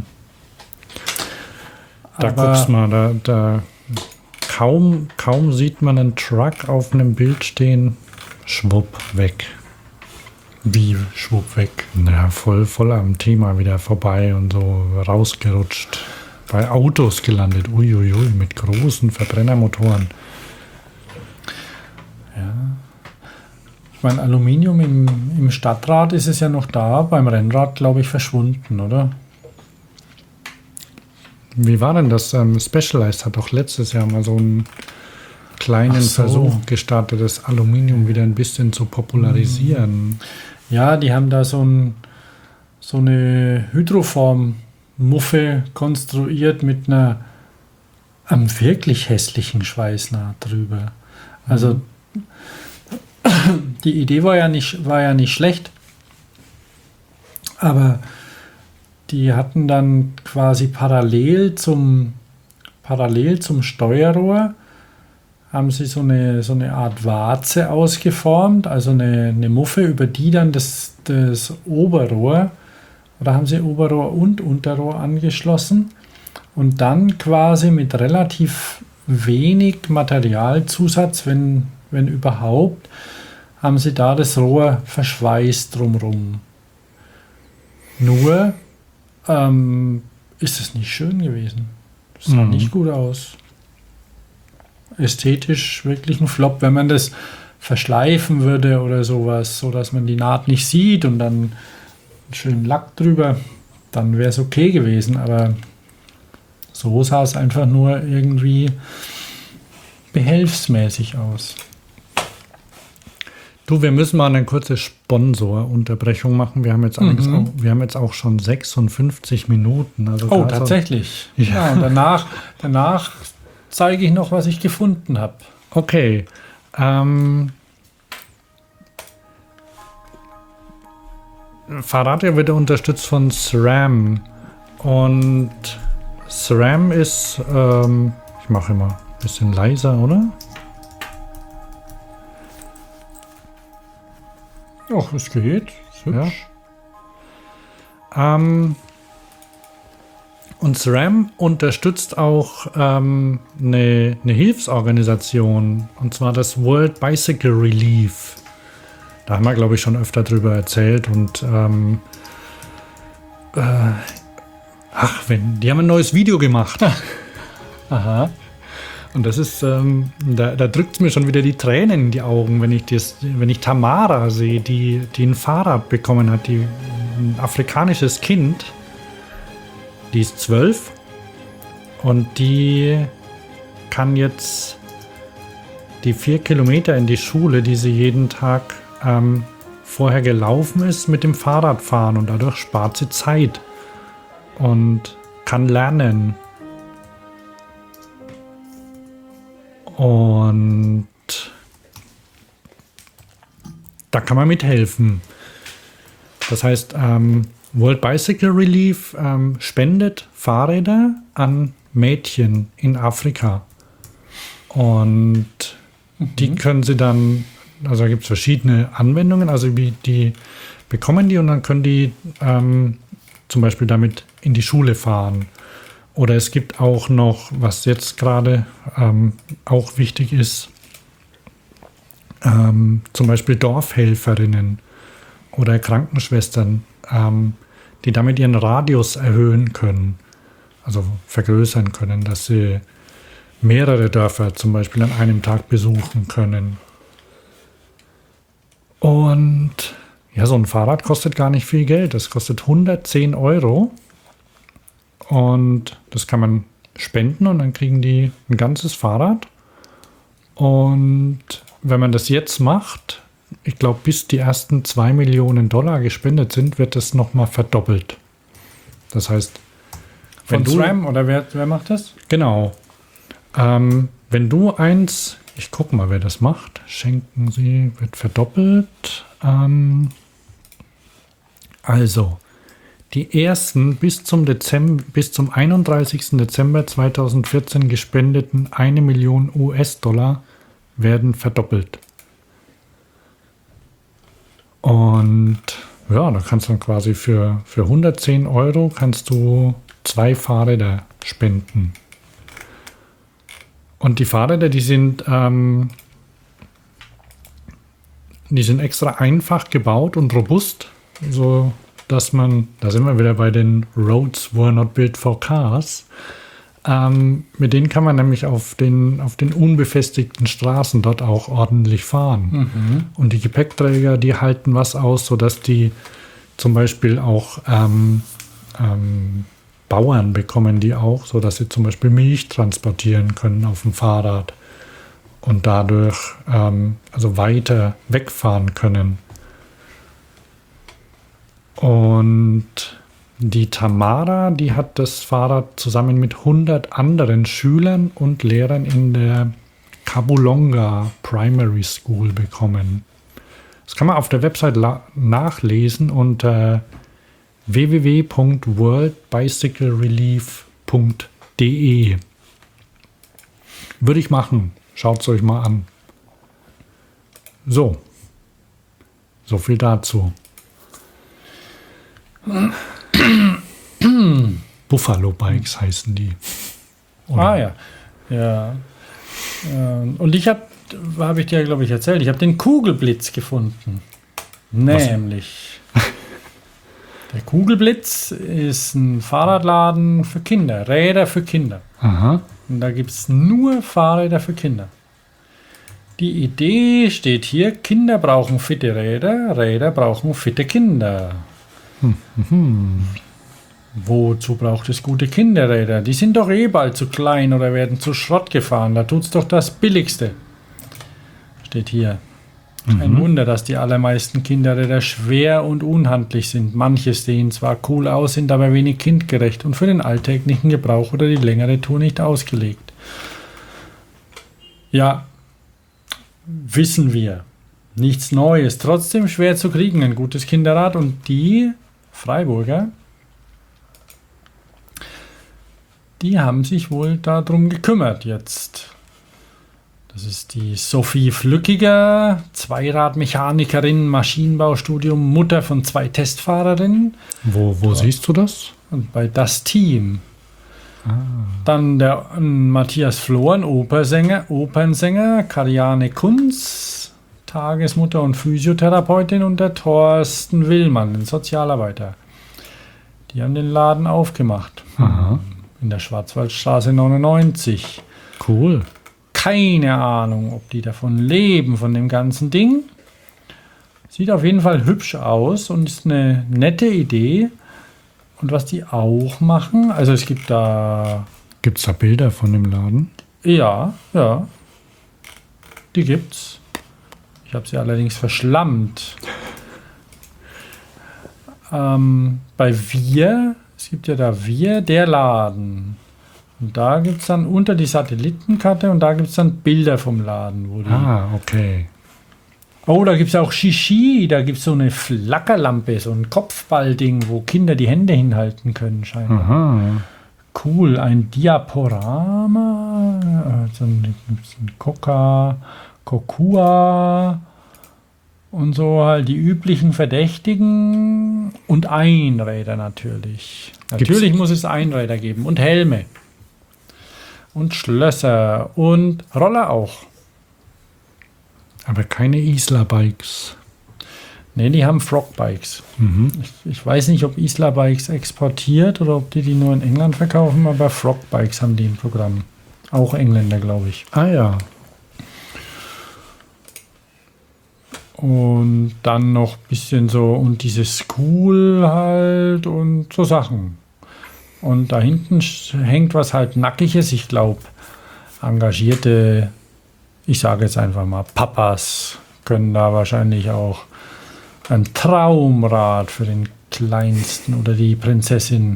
Da Aber- guckst mal, da, da kaum, kaum sieht man einen Truck auf einem Bild stehen, schwupp, weg. Wie schwupp weg? Ja, voll, voll am Thema wieder vorbei und so rausgerutscht. Bei Autos gelandet. Uiuiui, mit großen Verbrennermotoren. Ja. Mein Aluminium im, im Stadtrad ist es ja noch da, beim Rennrad, glaube ich, verschwunden, oder? Wie war denn das? Ähm, Specialized hat doch letztes Jahr mal so einen kleinen Ach so. Versuch gestartet, das Aluminium wieder ein bisschen zu popularisieren. Ja, die haben da so, ein, so eine Hydroform-Muffe konstruiert mit einer einem wirklich hässlichen Schweißnaht drüber. Also die Idee war ja nicht, war ja nicht schlecht, aber die hatten dann quasi parallel zum, parallel zum Steuerrohr haben sie so eine, so eine Art Warze ausgeformt, also eine, eine Muffe, über die dann das, das Oberrohr, oder haben sie Oberrohr und Unterrohr angeschlossen und dann quasi mit relativ wenig Materialzusatz, wenn, wenn überhaupt, haben sie da das Rohr verschweißt drumherum. Nur ähm, ist es nicht schön gewesen. Das sah Mhm. nicht gut aus. Ästhetisch wirklich ein Flop, wenn man das verschleifen würde oder sowas, so dass man die Naht nicht sieht und dann einen schönen Lack drüber, dann wäre es okay gewesen, aber so sah es einfach nur irgendwie behelfsmäßig aus. Du, wir müssen mal eine kurze Sponsorunterbrechung machen. Wir haben jetzt, allerdings Mhm. auch, wir haben jetzt auch schon sechsundfünfzig Minuten. Also Oh, gerade so- tatsächlich. Ja. Ja, und danach, danach zeige ich noch, was ich gefunden habe. Okay. Ähm, Fahrradio wird unterstützt von SRAM. Und SRAM ist, ähm, ich mache immer ein bisschen leiser, oder? Ach, es geht. Ist hübsch. Ähm, und SRAM unterstützt auch ähm, eine, eine Hilfsorganisation, und zwar das World Bicycle Relief. Da haben wir, glaube ich, schon öfter drüber erzählt. Und ähm, äh, ach, wenn, die haben ein neues Video gemacht. Aha. Und das ist, ähm, da, da drückt es mir schon wieder die Tränen in die Augen, wenn ich, das, wenn ich Tamara sehe, die, die ein Fahrrad bekommen hat, die, ein afrikanisches Kind, die ist zwölf und die kann jetzt die vier Kilometer in die Schule, die sie jeden Tag ähm, vorher gelaufen ist, mit dem Fahrrad fahren und dadurch spart sie Zeit und kann lernen. Und da kann man mithelfen. Das heißt, ähm, World Bicycle Relief ähm, spendet Fahrräder an Mädchen in Afrika. Und die können sie dann, also da gibt es verschiedene Anwendungen, also die, die bekommen die und dann können die ähm, zum Beispiel damit in die Schule fahren. Oder es gibt auch noch, was jetzt gerade ähm, auch wichtig ist, ähm, zum Beispiel Dorfhelferinnen oder Krankenschwestern, ähm, die damit ihren Radius erhöhen können, also vergrößern können, dass sie mehrere Dörfer zum Beispiel an einem Tag besuchen können. Und ja, so ein Fahrrad kostet gar nicht viel Geld. Das kostet hundertzehn Euro. Und das kann man spenden und dann kriegen die ein ganzes Fahrrad. Und wenn man das jetzt macht, ich glaube, bis die ersten zwei Millionen Dollar gespendet sind, wird das nochmal verdoppelt. Das heißt, wenn Von du, SRAM oder wer, wer macht das? genau, ähm, wenn du eins, ich gucke mal, wer das macht, schenken sie, wird verdoppelt. Ähm, also, die ersten bis zum, Dezember, bis zum einunddreißigsten Dezember zweitausendvierzehn gespendeten eine Million U S-Dollar werden verdoppelt. Und ja, da kannst du dann quasi für, für hundertzehn Euro kannst du zwei Fahrräder spenden. Und die Fahrräder, die sind, ähm, die sind extra einfach gebaut und robust, so dass man, da sind wir wieder bei den Roads were not built for cars. Ähm, mit denen kann man nämlich auf den, auf den unbefestigten Straßen dort auch ordentlich fahren. Mhm. Und die Gepäckträger, die halten was aus, sodass die zum Beispiel auch ähm, ähm, Bauern bekommen die auch, sodass sie zum Beispiel Milch transportieren können auf dem Fahrrad und dadurch ähm, also weiter wegfahren können. Und die Tamara, die hat das Fahrrad zusammen mit hundert anderen Schülern und Lehrern in der Kabulonga Primary School bekommen. Das kann man auf der Website nachlesen unter w w w punkt world bicycle relief punkt d e. Würde ich machen. Schaut es euch mal an. So. So viel dazu. Buffalo Bikes heißen die. Oder? Ah ja. Ja. Ähm, Und ich habe, habe ich dir, glaube ich, erzählt, ich habe den Kugelblitz gefunden. Nämlich. Der Kugelblitz ist ein Fahrradladen für Kinder, Räder für Kinder. Aha. Und da gibt es nur Fahrräder für Kinder. Die Idee steht hier, Kinder brauchen fitte Räder, Räder brauchen fitte Kinder. Mhm. Wozu braucht es gute Kinderräder? Die sind doch eh bald zu klein oder werden zu Schrott gefahren. Da tut's doch das Billigste. Steht hier. Ein Wunder, dass die allermeisten Kinderräder schwer und unhandlich sind. Manche sehen zwar cool aus, sind aber wenig kindgerecht und für den alltäglichen Gebrauch oder die längere Tour nicht ausgelegt. Ja, wissen wir. Nichts Neues. Trotzdem schwer zu kriegen, ein gutes Kinderrad. Und die Freiburger, die haben sich wohl darum gekümmert jetzt. Das ist die Sophie Flückiger, Zweiradmechanikerin, Maschinenbaustudium, Mutter von zwei Testfahrerinnen. Wo, wo siehst du das? Und bei das Team. Ah. Dann der äh, Matthias Flohr, Opernsänger, Opernsänger, Kariane Kunz, Tagesmutter und Physiotherapeutin und der Thorsten Willmann, ein Sozialarbeiter. Die haben den Laden aufgemacht. Aha. In der Schwarzwaldstraße neunundneunzig. Cool. Keine Ahnung, ob die davon leben, von dem ganzen Ding. Sieht auf jeden Fall hübsch aus und ist eine nette Idee. Und was die auch machen, also es gibt da... Gibt es da Bilder von dem Laden? Ja, ja. Die gibt's. Ich habe sie allerdings verschlammt. Ähm, bei Wir, es gibt ja da Wir, der Laden. Und da gibt es dann unter die Satellitenkarte und da gibt es dann Bilder vom Laden. Wo die Ah, okay. oh, da gibt es auch Shishi, da gibt es so eine Flackerlampe, so ein Kopfballding, wo Kinder die Hände hinhalten können, scheinbar. Aha. Cool, ein Diaporama, so ein, ein Coca, Kokua und so halt die üblichen Verdächtigen und Einräder natürlich. Gibt's- Natürlich muss es Einräder geben und Helme und Schlösser und Roller auch. Aber keine Isla-Bikes. Ne, die haben Frog-Bikes. Mhm. Ich, ich weiß nicht, ob Isla Bikes exportiert oder ob die die nur in England verkaufen, aber Frog Bikes haben die im Programm. Auch Engländer, glaube ich. Ah ja. Und dann noch ein bisschen so, und diese School halt und so Sachen. Und da hinten sch- hängt was halt Nackiges. Ich glaube, engagierte, ich sage jetzt einfach mal, Papas können da wahrscheinlich auch ein Traumrad für den Kleinsten oder die Prinzessin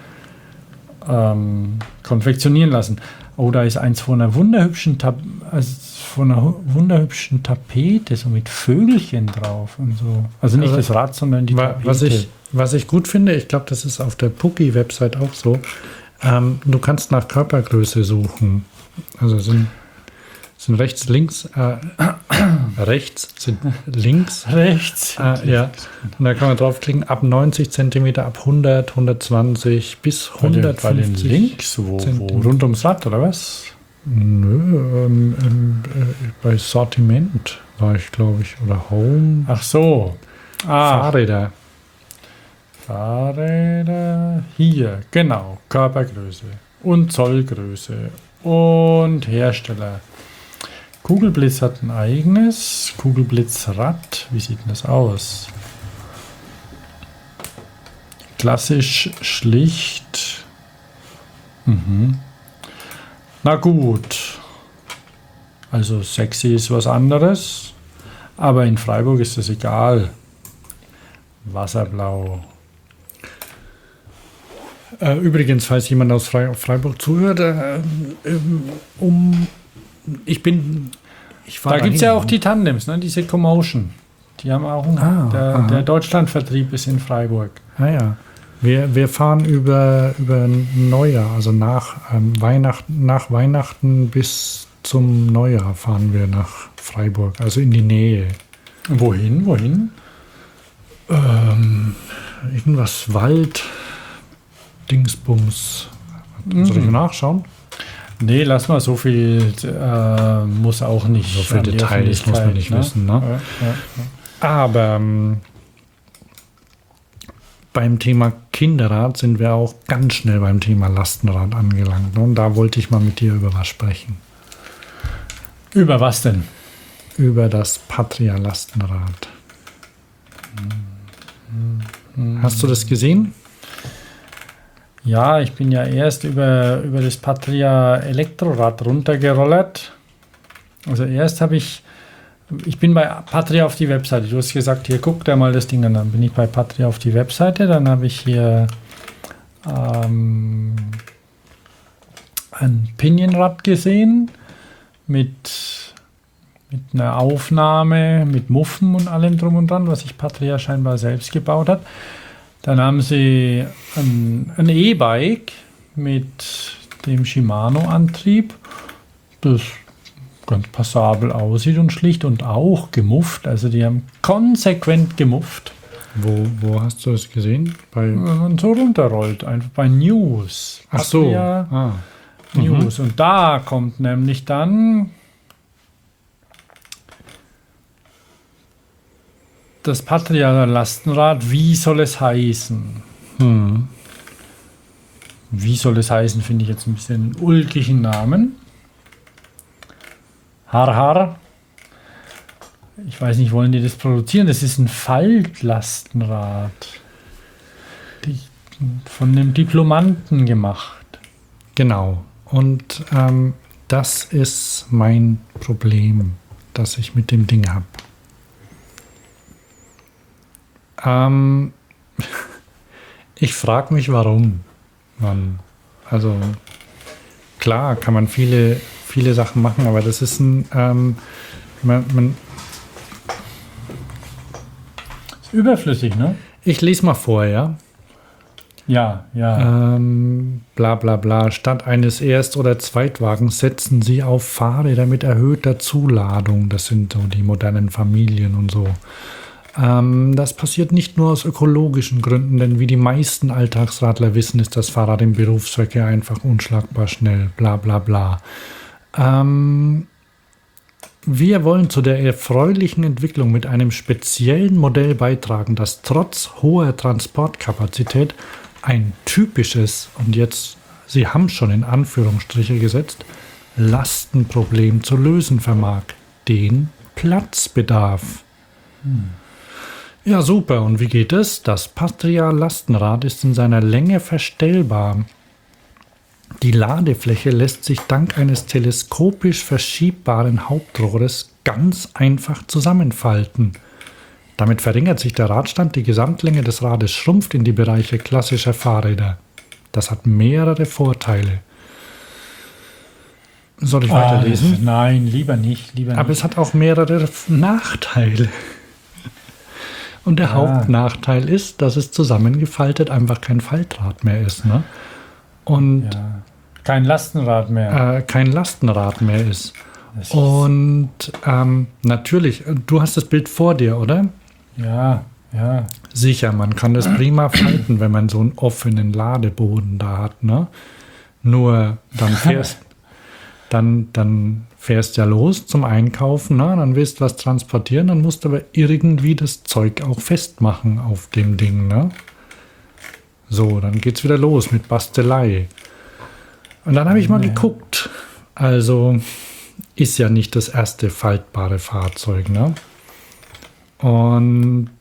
ähm, konfektionieren lassen. Oh, da ist eins von einer wunderhübschen, Tap also von einer hu- wunderhübschen Tapete, so mit Vögelchen drauf und so. Also nicht Also, das Rad, sondern die Wa- Tapete. Was ich, was ich gut finde, ich glaube, das ist auf der Pucki-Website auch so. Ähm, du kannst nach Körpergröße suchen. Also sind, sind rechts, links, äh, rechts sind links. Rechts. Äh, ja. Und da kann man draufklicken, ab neunzig Zentimeter, ab hundert, hundertzwanzig bis Bei den, bei den hundertfünfzig. Links, wo, wo Zentimeter. rund ums Rad, oder was? Nö, ähm, ähm, äh, bei Sortiment. war ich, glaube ich. Oder Home. Ach so. Ah, Fahrräder. Fahrräder. Hier, genau. Körpergröße und Zollgröße und Hersteller. Kugelblitz hat ein eigenes. Kugelblitzrad. Wie sieht denn das aus? Klassisch, schlicht. Mhm. Na gut. Also sexy ist was anderes. Aber in Freiburg ist das egal. Wasserblau. Äh, übrigens, falls jemand aus Fre- Freiburg zuhört, äh, ähm, um ich bin ich war Da gibt es dahin, ja auch die Tandems, ne? Diese Commotion. Die haben auch einen, Ah, der, aha. der Deutschlandvertrieb ist in Freiburg. Ah ja. Wir, wir fahren über, über Neujahr, also nach, ähm, Weihnachten, nach Weihnachten bis zum Neujahr fahren wir nach Freiburg, also in die Nähe. Wohin? Wohin? Ähm, irgendwas Wald, Dingsbums. Soll ich Mhm. nachschauen? Nee, lass mal, so viel äh, muss auch nicht. So viele an die Details muss man nicht Öffentlichkeit, wissen, ne? Ja, ja, ja. Aber ähm, beim Thema Kinderrad sind wir auch ganz schnell beim Thema Lastenrad angelangt. Und da wollte ich mal mit dir über was sprechen. Über was denn? Über das Patria-Lastenrad. Hast du das gesehen? Ja, ich bin ja erst über, über das Patria Elektrorad runtergerollert. Also erst habe ich, ich bin bei Patria auf die Webseite. Du hast gesagt, hier guck dir mal das Ding an. Dann bin ich bei Patria auf die Webseite. Dann habe ich hier ähm, ein Pinionrad gesehen mit, mit einer Aufnahme, mit Muffen und allem drum und dran, was sich Patria scheinbar selbst gebaut hat. Dann haben sie ein, ein E-Bike mit dem Shimano-Antrieb, das ganz passabel aussieht und schlicht und auch gemufft. Also die haben konsequent gemufft. Wo, wo hast du das gesehen? Bei Wenn man so runterrollt, einfach bei News. Ach so. Patria Ah. News. Und da kommt nämlich dann das Patria-Lastenrad. Wie soll es heißen? Hm. Wie soll es heißen, finde ich jetzt ein bisschen einen ulkigen Namen. Har Har. Ich weiß nicht, wollen die das produzieren? Das ist ein Faltlastenrad. Die, von einem Diplomanten gemacht. Genau. Und ähm, das ist mein Problem, das ich mit dem Ding habe. Ähm, ich frage mich, warum. Man, also klar kann man viele, viele Sachen machen, aber das ist ein, ähm, man, man, Ist überflüssig, ne? ich lese mal vor, ja. Ja, ja. Ähm, bla bla bla. Statt eines Erst- oder Zweitwagens setzen sie auf Fahrräder mit erhöhter Zuladung. Das sind so die modernen Familien und so. Ähm, das passiert nicht nur aus ökologischen Gründen, denn wie die meisten Alltagsradler wissen, ist das Fahrrad im Berufsverkehr einfach unschlagbar schnell. Bla bla bla. Ähm, wir wollen zu der erfreulichen Entwicklung mit einem speziellen Modell beitragen, das trotz hoher Transportkapazität ein typisches, und jetzt, Sie haben schon in Anführungsstriche gesetzt, Lastenproblem zu lösen vermag, den Platzbedarf. Hm. Ja, super. Und wie geht es? Das Patria-Lastenrad ist in seiner Länge verstellbar. Die Ladefläche lässt sich dank eines teleskopisch verschiebbaren Hauptrohres ganz einfach zusammenfalten. Damit verringert sich der Radstand, die Gesamtlänge des Rades schrumpft in die Bereiche klassischer Fahrräder. Das hat mehrere Vorteile. Soll ich weiterlesen? Ah, nein, lieber nicht. Lieber Aber nicht. es hat auch mehrere Nachteile. Und der Ja. Hauptnachteil ist, dass es zusammengefaltet einfach kein Faltrad mehr ist. Ne? Und Ja. Kein Lastenrad mehr. äh, kein Lastenrad mehr ist. Das ist- Und ähm, natürlich, du hast das Bild vor dir, oder? Ja, ja. Sicher, man kann das prima falten, wenn man so einen offenen Ladeboden da hat. Ne? Nur dann fährst, dann, dann fährst ja los zum Einkaufen, ne? Dann willst du was transportieren, dann musst du aber irgendwie das Zeug auch festmachen auf dem Ding, ne? So, dann geht's wieder los mit Bastelei. Und dann habe ich mal geguckt. Also ist ja nicht das erste faltbare Fahrzeug, ne? Und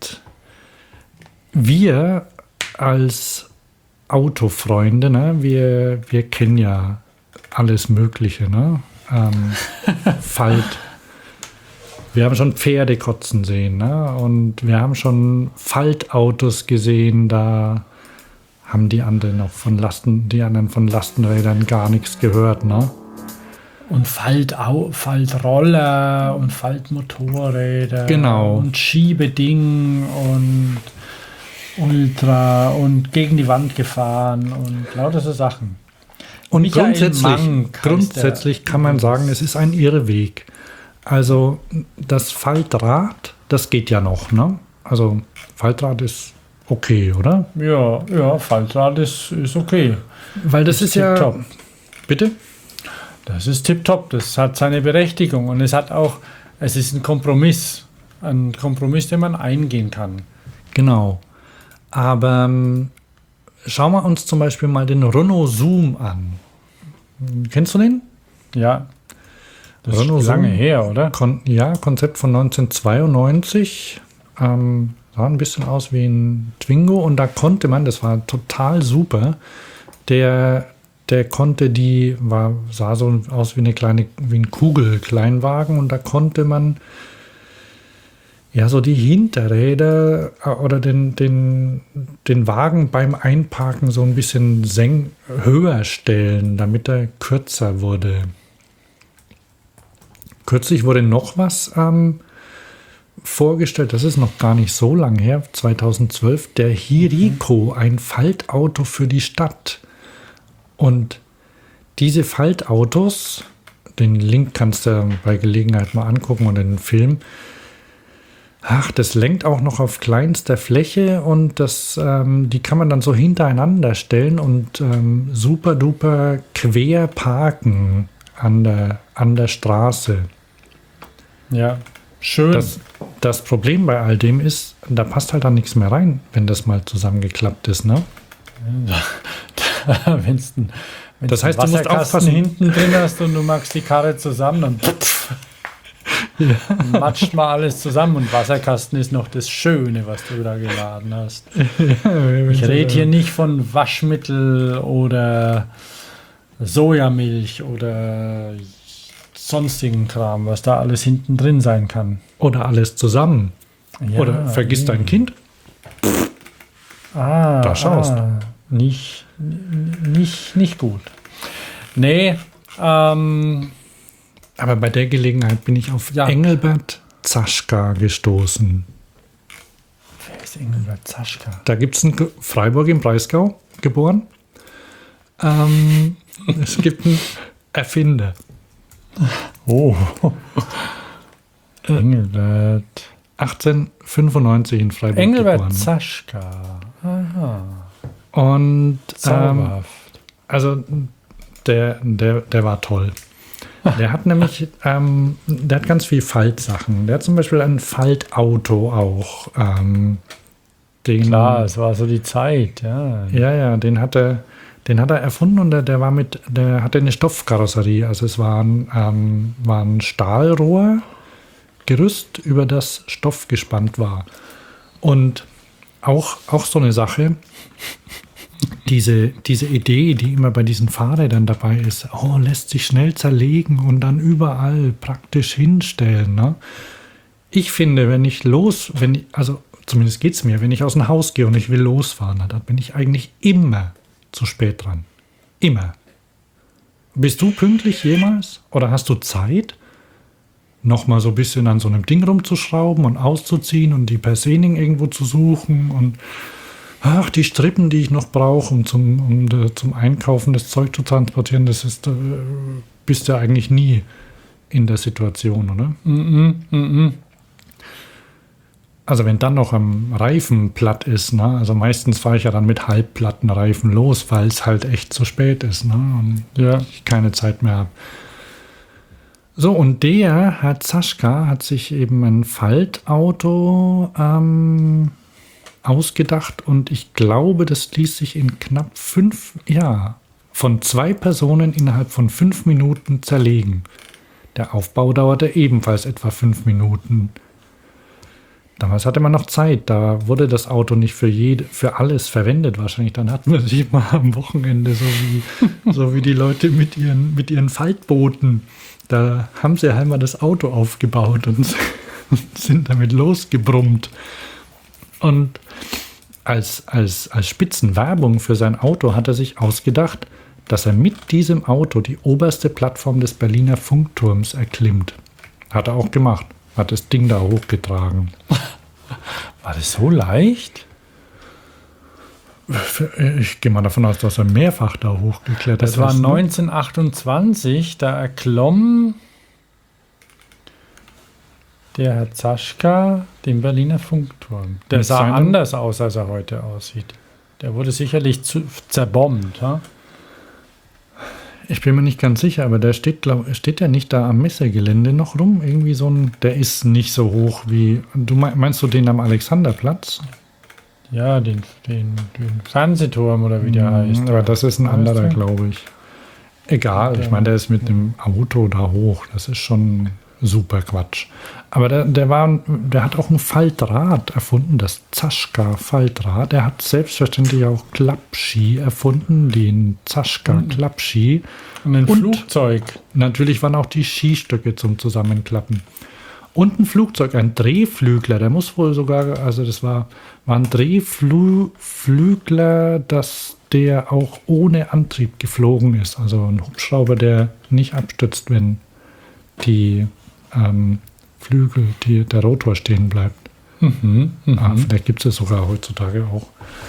wir als Autofreunde, ne, wir, wir kennen ja alles Mögliche, ne? Ähm, Falt. Wir haben schon Pferde kotzen sehen, ne? Und wir haben schon Faltautos gesehen, da haben die anderen noch von Lasten, die anderen von Lastenrädern gar nichts gehört, ne? Und Faltau Faltroller und Faltmotorräder. Genau. Und Schiebeding und Ultra und gegen die Wand gefahren und lauter so Sachen. Und Michael grundsätzlich, Mank heißt grundsätzlich der. kann man sagen, es ist ein Irrweg. Also das Faltrad, das geht ja noch, ne? Also Faltrad ist okay, oder? Ja, ja, Faltrad ist, ist okay. Weil das, ist, ja... tipptopp. Bitte? Das ist tipptopp, das hat seine Berechtigung und es hat auch, es ist ein Kompromiss, ein Kompromiss, den man eingehen kann. Genau. Aber ähm, schauen wir uns zum Beispiel mal den Renault Zoom an. Kennst du den? Ja, das Renault ist lange Zoom. her, oder? Kon ja, Konzept von neunzehnhundertzweiundneunzig. Ähm, sah ein bisschen aus wie ein Twingo und da konnte man, das war total super, der, der konnte die, war, sah so aus wie eine kleine, wie ein Kugelkleinwagen und da konnte man ja so die Hinterräder äh, oder den, den, den Wagen beim Einparken so ein bisschen seng höher stellen, damit er kürzer wurde. Kürzlich wurde noch was ähm, vorgestellt, das ist noch gar nicht so lang her, zweitausendzwölf, der Hiriko, ein Faltauto für die Stadt. Und diese Faltautos, den Link kannst du bei Gelegenheit mal angucken und den Film, ach, das lenkt auch noch auf kleinster Fläche und das, ähm, die kann man dann so hintereinander stellen und ähm, super duper quer parken an der, an der Straße. Ja, schön. Das, das Problem bei all dem ist, da passt halt dann nichts mehr rein, wenn das mal zusammengeklappt ist, ne? Wenn's ein, wenn's Das heißt, einen du musst Wasserkasten aufpassen. hinten drin hast und du machst die Karre zusammen und ja. matscht mal alles zusammen und Wasserkasten ist noch das Schöne, was du da geladen hast. Ich rede hier nicht von Waschmittel oder Sojamilch oder sonstigen Kram, was da alles hinten drin sein kann. Oder alles zusammen. Ja, Oder vergiss dein Kind. Ah, Da schaust. ah, nicht, nicht, nicht gut. Nee, ähm, Aber bei der Gelegenheit bin ich auf Ja. Engelbert Zaschka gestoßen. wer ist Engelbert Zaschka? Da gibt es einen Ge- Freiburg im Breisgau, geboren. Ähm, es gibt einen Erfinder. Oh. Engelbert. achtzehnhundertfünfundneunzig in Freiburg Engelbert geboren. Zaschka. Aha. Und ähm, Zauberhaft. also der, der, der war toll. Der hat nämlich, ähm, der hat ganz viel Faltsachen. Der hat zum Beispiel ein Faltauto auch. Ähm, den, Klar, es war so die Zeit, ja. Ja, ja, den hat er, den hat er erfunden und der, der war mit, der hatte eine Stoffkarosserie. Also es war ein, ähm, war ein Stahlrohrgerüst, über das Stoff gespannt war. Und auch, auch so eine Sache, diese, diese Idee, die immer bei diesen Fahrrädern dabei ist, oh, lässt sich schnell zerlegen und dann überall praktisch hinstellen. Ne? Ich finde, wenn ich los, wenn ich, also zumindest geht es mir, wenn ich aus dem Haus gehe und ich will losfahren, dann bin ich eigentlich immer zu spät dran. Immer. Bist du pünktlich jemals? Oder hast du Zeit, nochmal so ein bisschen an so einem Ding rumzuschrauben und auszuziehen und die Persening irgendwo zu suchen und ach, die Strippen, die ich noch brauche, um zum, um zum Einkaufen das Zeug zu transportieren, das ist, äh, bist du eigentlich nie in der Situation, oder? Mm -mm, mm Also wenn dann noch am Reifen platt ist, ne? Also meistens fahre ich ja dann mit halbplatten Reifen los, weil es halt echt zu spät ist, ne? Und Ja. ich keine Zeit mehr habe. So, und der, Herr Zaschka, hat sich eben ein Faltauto ähm, ausgedacht und ich glaube, das ließ sich in knapp fünf, ja, von zwei Personen innerhalb von fünf Minuten zerlegen. Der Aufbau dauerte ebenfalls etwa fünf Minuten. Damals hatte man noch Zeit, da wurde das Auto nicht für jede, für alles verwendet wahrscheinlich. Dann hat man sich mal am Wochenende, so wie, so wie die Leute mit ihren, mit ihren Faltbooten, da haben sie einmal das Auto aufgebaut und sind damit losgebrummt. Und als, als, als Spitzenwerbung für sein Auto hat er sich ausgedacht, dass er mit diesem Auto die oberste Plattform des Berliner Funkturms erklimmt. Hat er auch gemacht. Hat das Ding da hochgetragen. War das so leicht? Ich gehe mal davon aus, dass er mehrfach da hochgeklettert ist. Das war neunzehnhundertachtundzwanzig, da erklomm der Herr Zaschka den Berliner Funkturm. Der Mit sah seinem- anders aus, als er heute aussieht. Der wurde sicherlich zu, zerbombt. Ha? Ich bin mir nicht ganz sicher, aber der steht, glaub, steht ja nicht da am Messegelände noch rum. Irgendwie so ein, der ist nicht so hoch wie, du meinst du den am Alexanderplatz? Ja, den, den, den Fernsehturm oder wie der heißt. Aber das ist ein Weißt anderer, du? glaube ich. Egal, ich meine, der ist mit dem Auto da hoch. Das ist schon super Quatsch. Aber der, der, war, der hat auch ein Faltrad erfunden, das Zaschka-Faltrad. Der hat selbstverständlich auch Klappski erfunden, den Zaschka-Klappski. Und ein Und- Flugzeug. Natürlich waren auch die Skistöcke zum Zusammenklappen. Und ein Flugzeug, ein Drehflügler, der muss wohl sogar, also das war, war ein Drehflügler, dass der auch ohne Antrieb geflogen ist. Also ein Hubschrauber, der nicht abstürzt, wenn die ähm, Flügel, die, der Rotor stehen bleibt. Mhm, mhm. Ah, vielleicht gibt es es sogar heutzutage auch.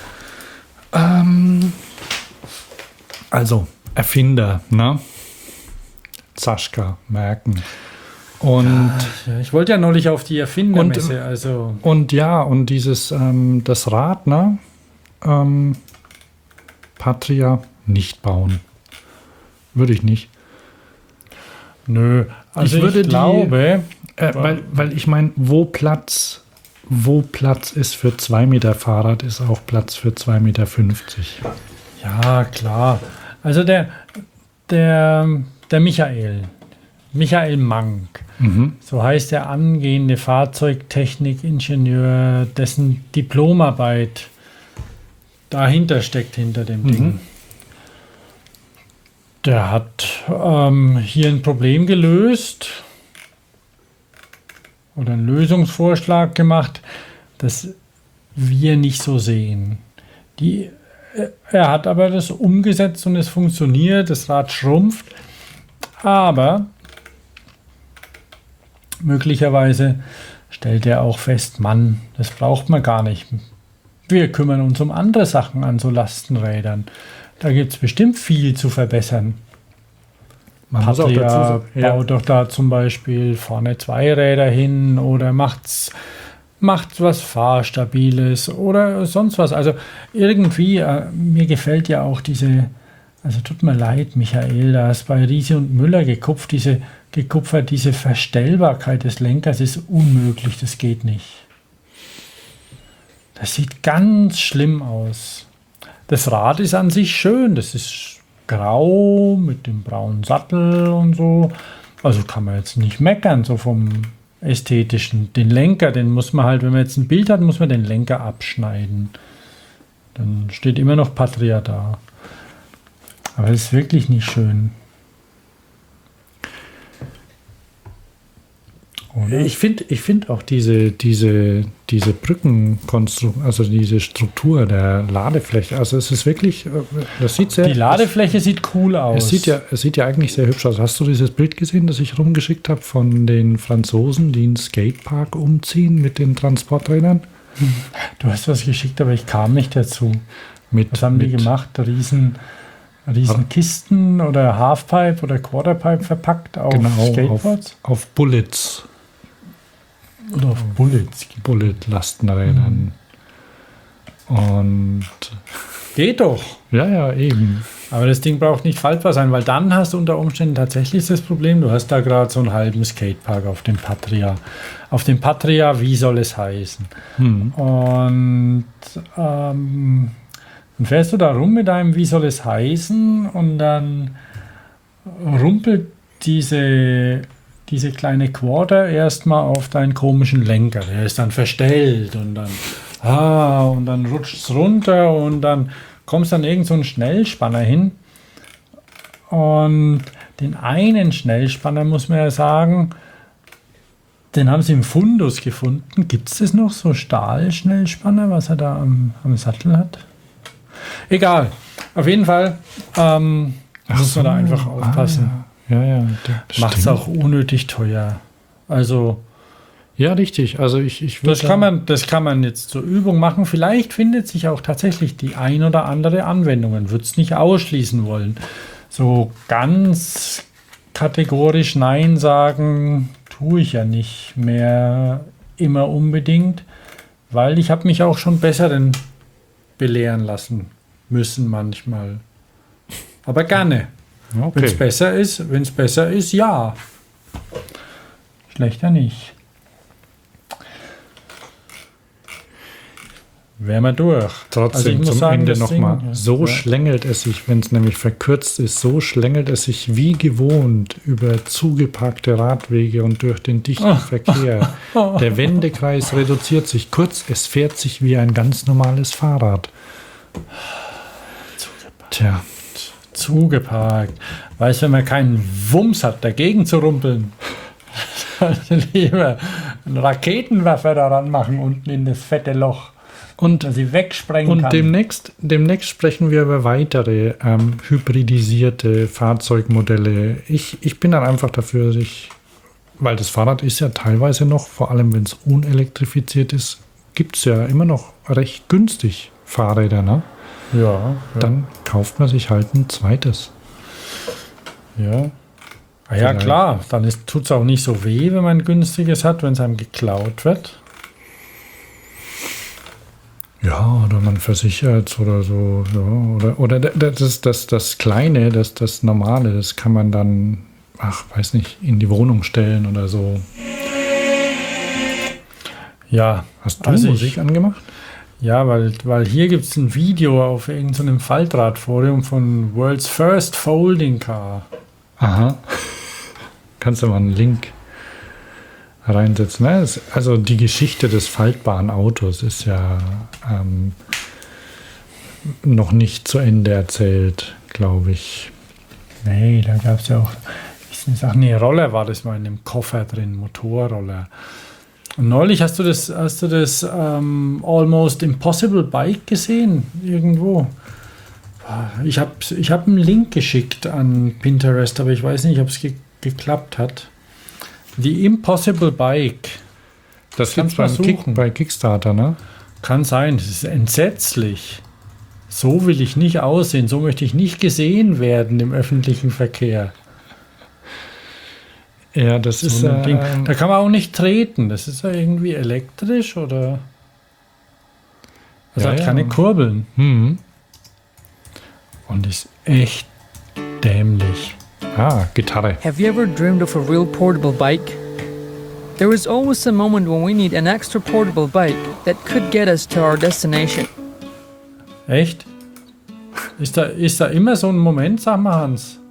Ähm, also, Erfinder, ne? Zaschka, merken. Und, Ja, ich wollte ja neulich auf die Erfindermesse, Und- also und ja, und dieses, ähm, das Rad, ne? Ähm, Patria nicht bauen. Würde ich nicht. nö. Also Ich ich, würde die- glaube, Äh, weil, weil ich meine, wo Platz, wo Platz ist für zwei Meter Fahrrad, ist auch Platz für zwei Meter fünfzig. ja klar. Also der, der, der Michael, Michael Mank, Mhm. so heißt der angehende Fahrzeugtechnikingenieur, dessen Diplomarbeit dahinter steckt, hinter dem Ding. Mhm. Der hat ähm, hier ein Problem gelöst oder einen Lösungsvorschlag gemacht, das wir nicht so sehen. Die, äh, er hat aber das umgesetzt und es funktioniert, das Rad schrumpft, aber möglicherweise stellt er auch fest, Mann, das braucht man gar nicht. Wir kümmern uns um andere Sachen an so Lastenrädern. Da gibt es bestimmt viel zu verbessern. Man muss auch Patria dazu sagen, ja, baut doch da zum Beispiel vorne zwei Räder hin oder macht's, macht was Fahrstabiles oder sonst was. Also irgendwie, äh, mir gefällt ja auch diese, also tut mir leid, Michael, da ist bei Riese und Müller gekupft, diese, gekupfert, diese Verstellbarkeit des Lenkers ist unmöglich, das geht nicht. Das sieht ganz schlimm aus. Das Rad ist an sich schön, das ist grau mit dem braunen Sattel und so. Also kann man jetzt nicht meckern, so vom Ästhetischen. Den Lenker, den muss man halt, wenn man jetzt ein Bild hat, muss man den Lenker abschneiden. Dann steht immer noch Patria da. Aber es ist wirklich nicht schön. Oder? ich finde ich find auch diese, diese, diese Brückenkonstruktion, also diese Struktur der Ladefläche, also es ist wirklich, äh, das sieht sehr... Die Ladefläche sieht cool aus. Es sieht, ja, es sieht ja eigentlich sehr hübsch aus. Hast du dieses Bild gesehen, das ich rumgeschickt habe von den Franzosen, die einen Skatepark umziehen mit den Transporträdern? Du hast was geschickt, aber ich kam nicht dazu. Mit, Was haben die mit- gemacht? Riesen, riesen Kisten oder Halfpipe oder Quarterpipe verpackt auf Genau, auf, Skateboards? auf Bullets, Oder auf Bullets. Bullet-Lastenrädern. Und geht doch. Ja, ja, eben. Aber das Ding braucht nicht faltbar sein, weil dann hast du unter Umständen tatsächlich das Problem, du hast da gerade so einen halben Skatepark auf dem Patria. Auf dem Patria, wie soll es heißen? Hm. Und ähm, dann fährst du da rum mit einem, wie soll es heißen? Und dann rumpelt diese, diese kleine Quarter erstmal auf deinen komischen Lenker. Der ist dann verstellt und dann, ah, und dann rutscht es runter und dann kommst dann irgend so einen Schnellspanner hin. Und den einen Schnellspanner, muss man ja sagen, den haben sie im Fundus gefunden. Gibt es das noch, so Stahlschnellspanner, was er da am, am Sattel hat? Egal. Auf jeden Fall ähm, muss man da einfach aufpassen. Ah, ja, ja. ja Macht es auch unnötig teuer. Also ja, richtig. Also ich, ich das kann man, das kann man jetzt zur Übung machen. Vielleicht findet sich auch tatsächlich die ein oder andere Anwendung. Man würde es nicht ausschließen wollen. So ganz kategorisch Nein sagen tue ich ja nicht mehr immer unbedingt, weil ich habe mich auch schon Besseren belehren lassen müssen manchmal. Aber gerne. Okay. Wenn es besser ist, wenn es besser ist, ja. Schlechter nicht. Wären wir durch. Trotzdem also zum sagen, Ende das nochmal. Ding, So ja. schlängelt es sich, wenn es nämlich verkürzt ist, so schlängelt es sich wie gewohnt über zugeparkte Radwege und durch den dichten Verkehr. Der Wendekreis reduziert sich. Kurz, es fährt sich wie ein ganz normales Fahrrad. Zugeparkt. Tja. Zugeparkt. Weißt du, wenn man keinen Wumms hat, dagegen zu rumpeln, sollte lieber einen Raketenwerfer daran machen, unten in das fette Loch. Und dass sie wegsprengen Und kann. demnächst, demnächst sprechen wir über weitere ähm, hybridisierte Fahrzeugmodelle. Ich, ich bin dann einfach dafür, dass ich, weil das Fahrrad ist ja teilweise noch, vor allem wenn es unelektrifiziert ist, gibt es ja immer noch recht günstig Fahrräder. Ne? Ja, ja. Dann kauft man sich halt ein zweites. Ja. Ah, ja, Vielleicht. klar. Dann tut es auch nicht so weh, wenn man ein günstiges hat, wenn es einem geklaut wird. Ja, oder man versichert oder so. Ja, oder oder das, das, das Kleine, das, das Normale, das kann man dann, ach, weiß nicht, in die Wohnung stellen oder so. Ja. Hast du Also Musik ich, angemacht? Ja, weil, weil hier gibt es ein Video auf irgendeinem Faltradforum von World's First Folding Car. Aha. Kannst du mal einen Link reinsetzen. Ne? Es, also die Geschichte des faltbaren Autos ist ja ähm, noch nicht zu Ende erzählt, glaube ich. Nee, da gab es ja auch, ach nee, Roller war das mal in dem Koffer drin, Motorroller. Und neulich hast du das, hast du das ähm, Almost Impossible Bike gesehen? Irgendwo. Ich habe ich hab einen Link geschickt an Pinterest, aber ich weiß nicht, ob es ge geklappt hat. The Impossible Bike. Das Kannst gibt's mal beim Kick, suchen. bei Kickstarter, ne? Kann sein, das ist entsetzlich. So will ich nicht aussehen, so möchte ich nicht gesehen werden im öffentlichen Verkehr. Ja, das So ist ein Ding. äh, Da kann man auch nicht treten. Das ist ja irgendwie elektrisch oder. Also Ja, hat ja. keine Kurbeln. hm. Und ist echt dämlich. Ah, Gitarre. Have you ever dreamed of a real portable bike? There is always a moment when we need an extra portable bike that could get us to our destination. Echt? Ist da, ist da immer so ein Moment, sag mal, Hans?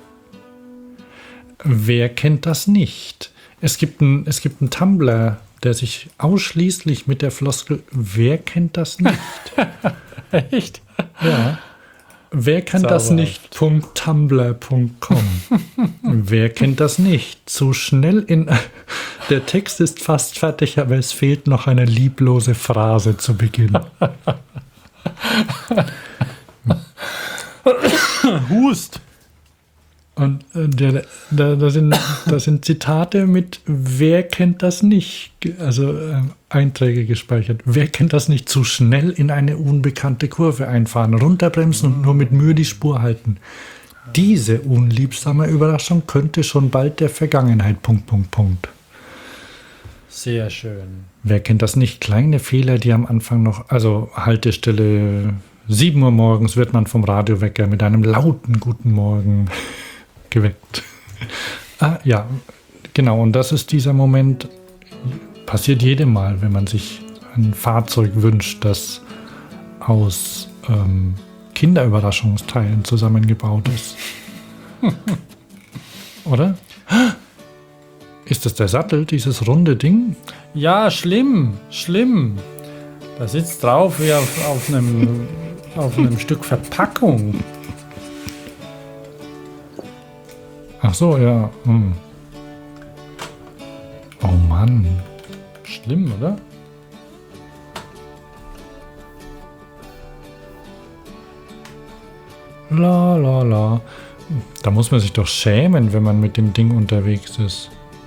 Wer kennt das nicht? Es gibt einen es gibt einen Tumblr, der sich ausschließlich mit der Floskel "Wer kennt das nicht?" Echt? Ja. Wer kennt das Zauberhaft. nicht? .tumblr punkt com. Wer kennt das nicht? Zu schnell in. Der Text ist fast fertig, aber es fehlt noch eine lieblose Phrase zu Beginn. Hust. Und äh, der, da, da, sind, da sind Zitate mit "Wer kennt das nicht?" ge- Also äh, Einträge gespeichert. Wer kennt das nicht? Zu schnell in eine unbekannte Kurve einfahren, runterbremsen und nur mit Mühe die Spur halten. Diese unliebsame Überraschung könnte schon bald der Vergangenheit. Punkt, Punkt, Punkt. Sehr schön. Wer kennt das nicht? Kleine Fehler, die am Anfang noch, also Haltestelle sieben Uhr morgens wird man vom Radiowecker mit einem lauten Guten Morgen geweckt. Ah, ja, genau. Und das ist dieser Moment, passiert jedem Mal, wenn man sich ein Fahrzeug wünscht, das aus ähm, Kinderüberraschungsteilen zusammengebaut ist. Oder? Ist das der Sattel, dieses runde Ding? Ja, schlimm, schlimm. Da sitzt drauf wie auf, auf, einem, auf einem Stück Verpackung. Ach so, ja. Hm. Oh Mann. Schlimm, oder? La la la. Da muss man sich doch schämen, wenn man mit dem Ding unterwegs ist.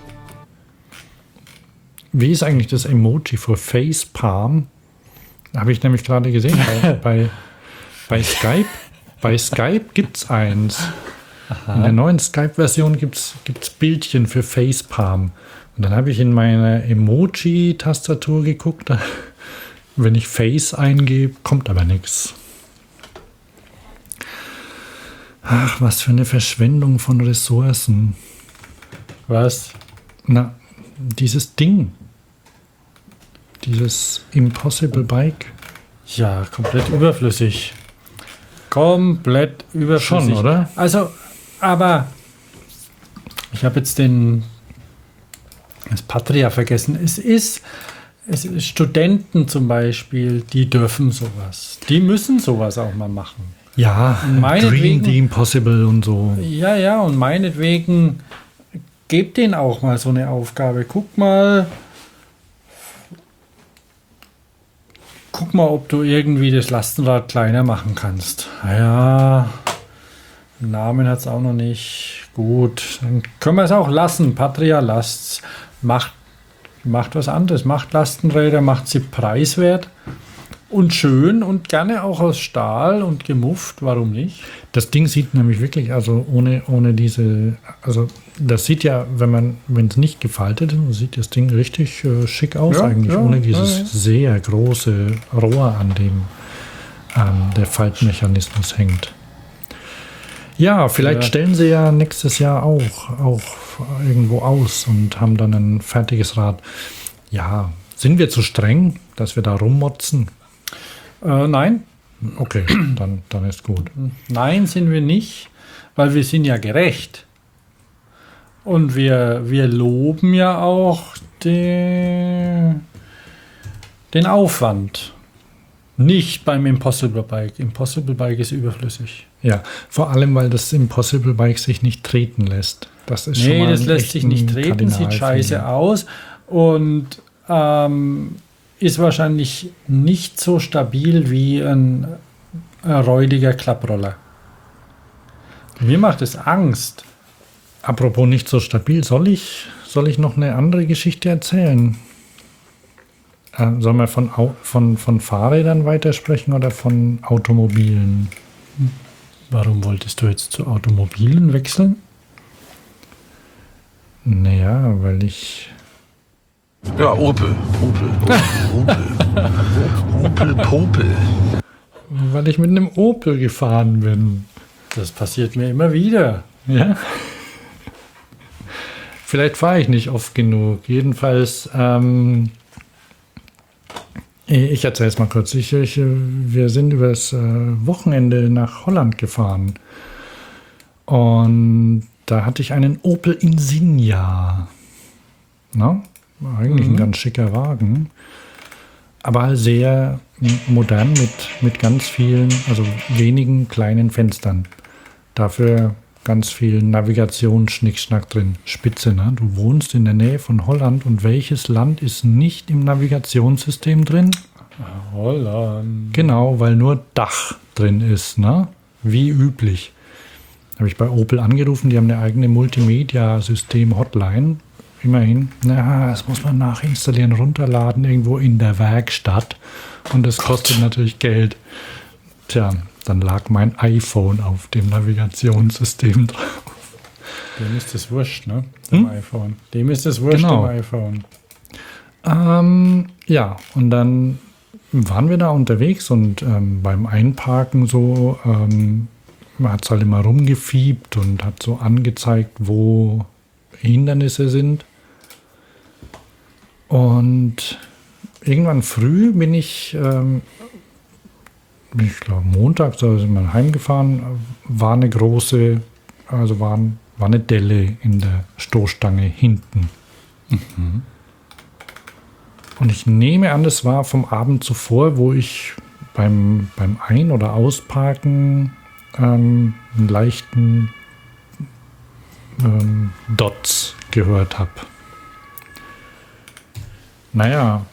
Wie ist eigentlich das Emoji für Facepalm? Habe ich nämlich gerade gesehen. Bei, bei, bei Skype. Bei Skype gibt es eins. Aha. In der neuen Skype-Version gibt es Bildchen für Facepalm. Und dann habe ich in meine Emoji-Tastatur geguckt. Wenn ich Face eingebe, kommt aber nichts. Ach, was für eine Verschwendung von Ressourcen. Was? Na, dieses Ding. Dieses Impossible Bike. Ja, komplett überflüssig. Komplett überflüssig. Schon, oder? Also, aber ich habe jetzt den das Patria vergessen. Es ist, es ist Studenten zum Beispiel, die dürfen sowas. Die müssen sowas auch mal machen. Ja, Dream the Impossible und so. Ja, ja, und meinetwegen gebt denen auch mal so eine Aufgabe. Guck mal, guck mal, ob du irgendwie das Lastenrad kleiner machen kannst. Ja, Namen hat es auch noch nicht. Gut, dann können wir es auch lassen. Patria lasst's. Macht, macht was anderes. Macht Lastenräder, macht sie preiswert. Und schön und gerne auch aus Stahl und gemufft, warum nicht? Das Ding sieht nämlich wirklich, also ohne, ohne diese, also das sieht ja, wenn man, wenn es nicht gefaltet ist, sieht das Ding richtig äh, schick aus ja, eigentlich, ja, ohne dieses ja, ja. sehr große Rohr, an dem ähm, der Faltmechanismus hängt. Ja, vielleicht Ja. stellen sie ja nächstes Jahr auch, auch irgendwo aus und haben dann ein fertiges Rad. Ja, sind wir zu streng, dass wir da rummotzen? Äh, nein, Okay, dann, dann ist gut. nein sind wir nicht, weil wir sind ja gerecht. Und wir, wir loben ja auch den, den Aufwand. Nicht beim Impossible Bike. Impossible Bike ist überflüssig. Ja, vor allem, weil das Impossible Bike sich nicht treten lässt. Das ist schon Nee, mal das ein lässt sich echten nicht treten, sieht scheiße Kardinalfehler. aus und ähm, ist wahrscheinlich nicht so stabil wie ein, ein räudiger Klapproller. Mir macht es Angst. Apropos nicht so stabil, soll ich, soll ich noch eine andere Geschichte erzählen? Äh, sollen wir von, Au- von, von Fahrrädern weitersprechen oder von Automobilen? Warum wolltest du jetzt zu Automobilen wechseln? Naja, weil ich... Ja, Opel. Opel. Opel. Opel. Popel. Weil ich mit einem Opel gefahren bin. Das passiert mir immer wieder. Ja? Vielleicht fahre ich nicht oft genug. Jedenfalls, ähm, ich erzähle es mal kurz. Ich, ich, wir sind übers äh, Wochenende nach Holland gefahren. Und da hatte ich einen Opel Insignia. Na? War eigentlich Mhm. ein ganz schicker Wagen. Aber sehr modern mit, mit ganz vielen, also wenigen kleinen Fenstern. Dafür ganz viel Navigationsschnickschnack drin. Spitze, ne? Du wohnst in der Nähe von Holland und welches Land ist nicht im Navigationssystem drin? Holland. Genau, weil nur Dach drin ist, ne? Wie üblich. Habe ich bei Opel angerufen, die haben eine eigene Multimedia-System-Hotline. Immerhin. Na, das muss man nachinstallieren, runterladen, irgendwo in der Werkstatt. Und das kostet natürlich Geld. Tja, dann lag mein iPhone auf dem Navigationssystem drauf. Dem ist das wurscht, ne? Dem Hm? iPhone. Dem ist das wurscht, Genau. dem iPhone. Ähm, ja, und dann waren wir da unterwegs und ähm, beim Einparken so, ähm, man hat es halt immer rumgefiebt und hat so angezeigt, wo Hindernisse sind. Und irgendwann früh bin ich, ähm, ich glaube Montag, so sind wir heimgefahren, war eine große, also war, war eine Delle in der Stoßstange hinten. Mhm. Und ich nehme an, das war vom Abend zuvor, wo ich beim, beim Ein- oder Ausparken ähm, einen leichten ähm, Dots gehört habe. Naja,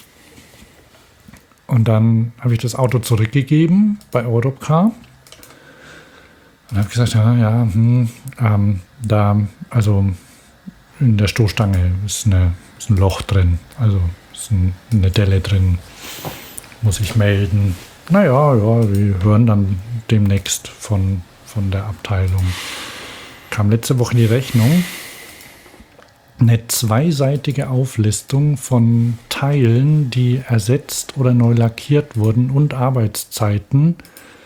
und dann habe ich das Auto zurückgegeben bei Europcar und habe gesagt, ja, ja, hm, ähm, da, also in der Stoßstange ist, eine, ist ein Loch drin, also ist ein, eine Delle drin, muss ich melden. Naja, ja, wir hören dann demnächst von, von der Abteilung. Kam letzte Woche die Rechnung. Eine zweiseitige Auflistung von Teilen, die ersetzt oder neu lackiert wurden und Arbeitszeiten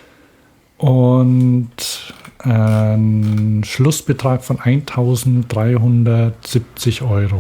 und ein Schlussbetrag von eintausenddreihundertsiebzig Euro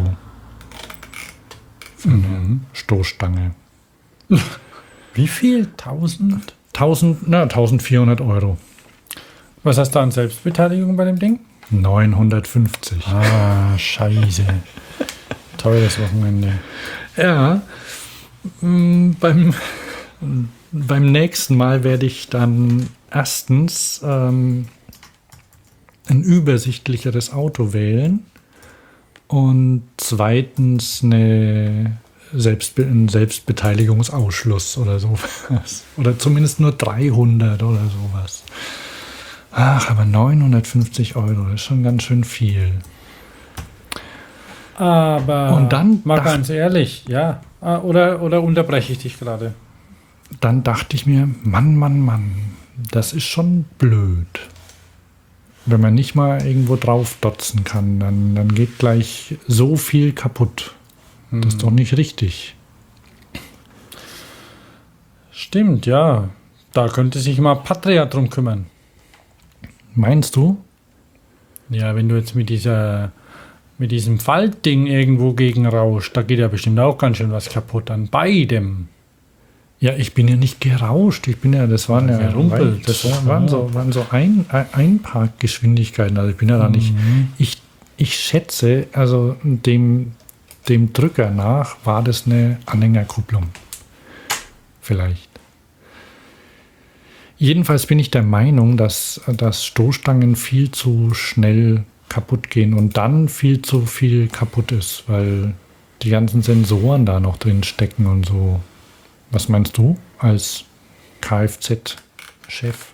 für eine Stoßstange. Wie viel? Tausend? tausend, na, eintausendvierhundert Euro. Was hast du an Selbstbeteiligung bei dem Ding? neunhundertfünfzig. Ah, scheiße. Teures Wochenende. Ja, mh, beim, beim nächsten Mal werde ich dann erstens ähm, ein übersichtlicheres Auto wählen und zweitens eine Selbstbe- einen Selbstbeteiligungsausschluss oder sowas. Oder zumindest nur dreihundert oder sowas. Ach, aber neunhundertfünfzig Euro, das ist schon ganz schön viel. Aber Und dann mal dacht- ganz ehrlich, ja. Ah, Oder, oder unterbreche ich dich gerade? Dann dachte ich mir, Mann, Mann, Mann, das ist schon blöd. Wenn man nicht mal irgendwo drauf dotzen kann, dann, dann geht gleich so viel kaputt. Das ist doch nicht richtig. Stimmt, ja. Da könnte sich mal Patria drum kümmern. Meinst du? Ja, wenn du jetzt mit dieser mit diesem Faltding irgendwo gegen rauscht, da geht ja bestimmt auch ganz schön was kaputt an beidem. Ja, ich bin ja nicht gerauscht. Ich bin ja, das waren ja, gerumpelt. das waren so, waren so ein, ein, Einparkgeschwindigkeiten. Also ich bin ja da nicht. Ich, ich schätze, also dem, dem Drücker nach war das eine Anhängerkupplung. Vielleicht. Jedenfalls bin ich der Meinung, dass, dass Stoßstangen viel zu schnell kaputt gehen und dann viel zu viel kaputt ist, weil die ganzen Sensoren da noch drin stecken und so. Was meinst du als Kfz-Chef?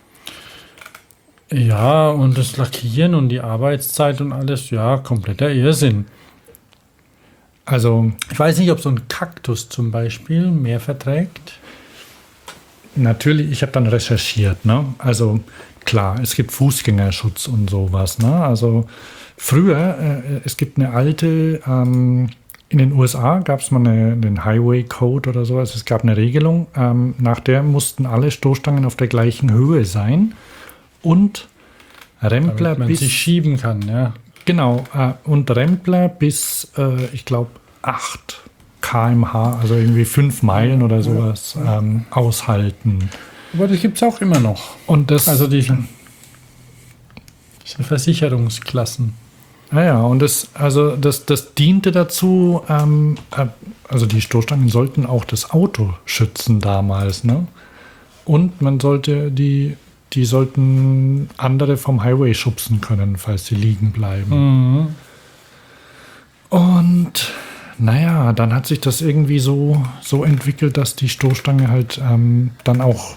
Ja, und das Lackieren und die Arbeitszeit und alles, ja, kompletter Irrsinn. Also Ich weiß nicht, ob so ein Kaktus zum Beispiel mehr verträgt. natürlich, ich habe dann recherchiert, ne? Also klar, es gibt Fußgängerschutz und sowas, ne? Also früher, äh, es gibt eine alte, ähm, in den U S A gab es mal eine, den Highway Code oder sowas, es gab eine Regelung, ähm, nach der mussten alle Stoßstangen auf der gleichen Höhe sein und Rempler Damit man bis, sich schieben kann, ja. genau, äh, und Rempler bis, äh, ich glaube, acht Kilometer pro Stunde, also irgendwie fünf Meilen oder sowas, ähm, aushalten. Aber das gibt es auch immer noch. Und das, Also die, diese Versicherungsklassen. naja, und das, also das, das diente dazu, ähm, äh, also die Stoßstangen sollten auch das Auto schützen damals, ne? Und man sollte die, die sollten andere vom Highway schubsen können, falls sie liegen bleiben. Mhm. Und naja, dann hat sich das irgendwie so, so entwickelt, dass die Stoßstange halt ähm, dann auch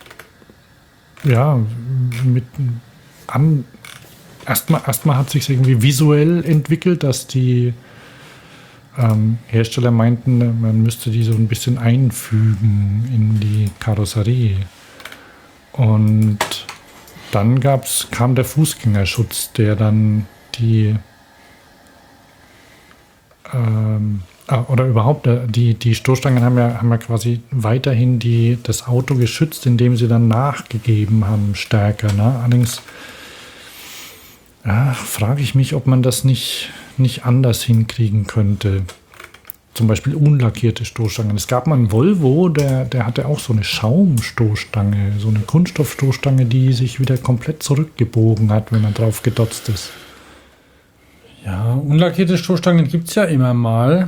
ja, mit an erstmal erstmal hat sich irgendwie visuell entwickelt, dass die ähm, Hersteller meinten, man müsste die so ein bisschen einfügen in die Karosserie. Und dann gab's, kam der Fußgängerschutz, der dann die ähm, oder überhaupt, äh, die, die Stoßstangen haben ja, haben ja quasi weiterhin die, das Auto geschützt, indem sie dann nachgegeben haben, stärker. Ne? Allerdings ja, frage ich mich, ob man das nicht, nicht anders hinkriegen könnte. Zum Beispiel unlackierte Stoßstangen. Es gab mal einen Volvo, der, der hatte auch so eine Schaumstoßstange, so eine Kunststoffstoßstange, die sich wieder komplett zurückgebogen hat, wenn man drauf gedotzt ist. Ja, unlackierte Stoßstangen gibt es ja immer mal.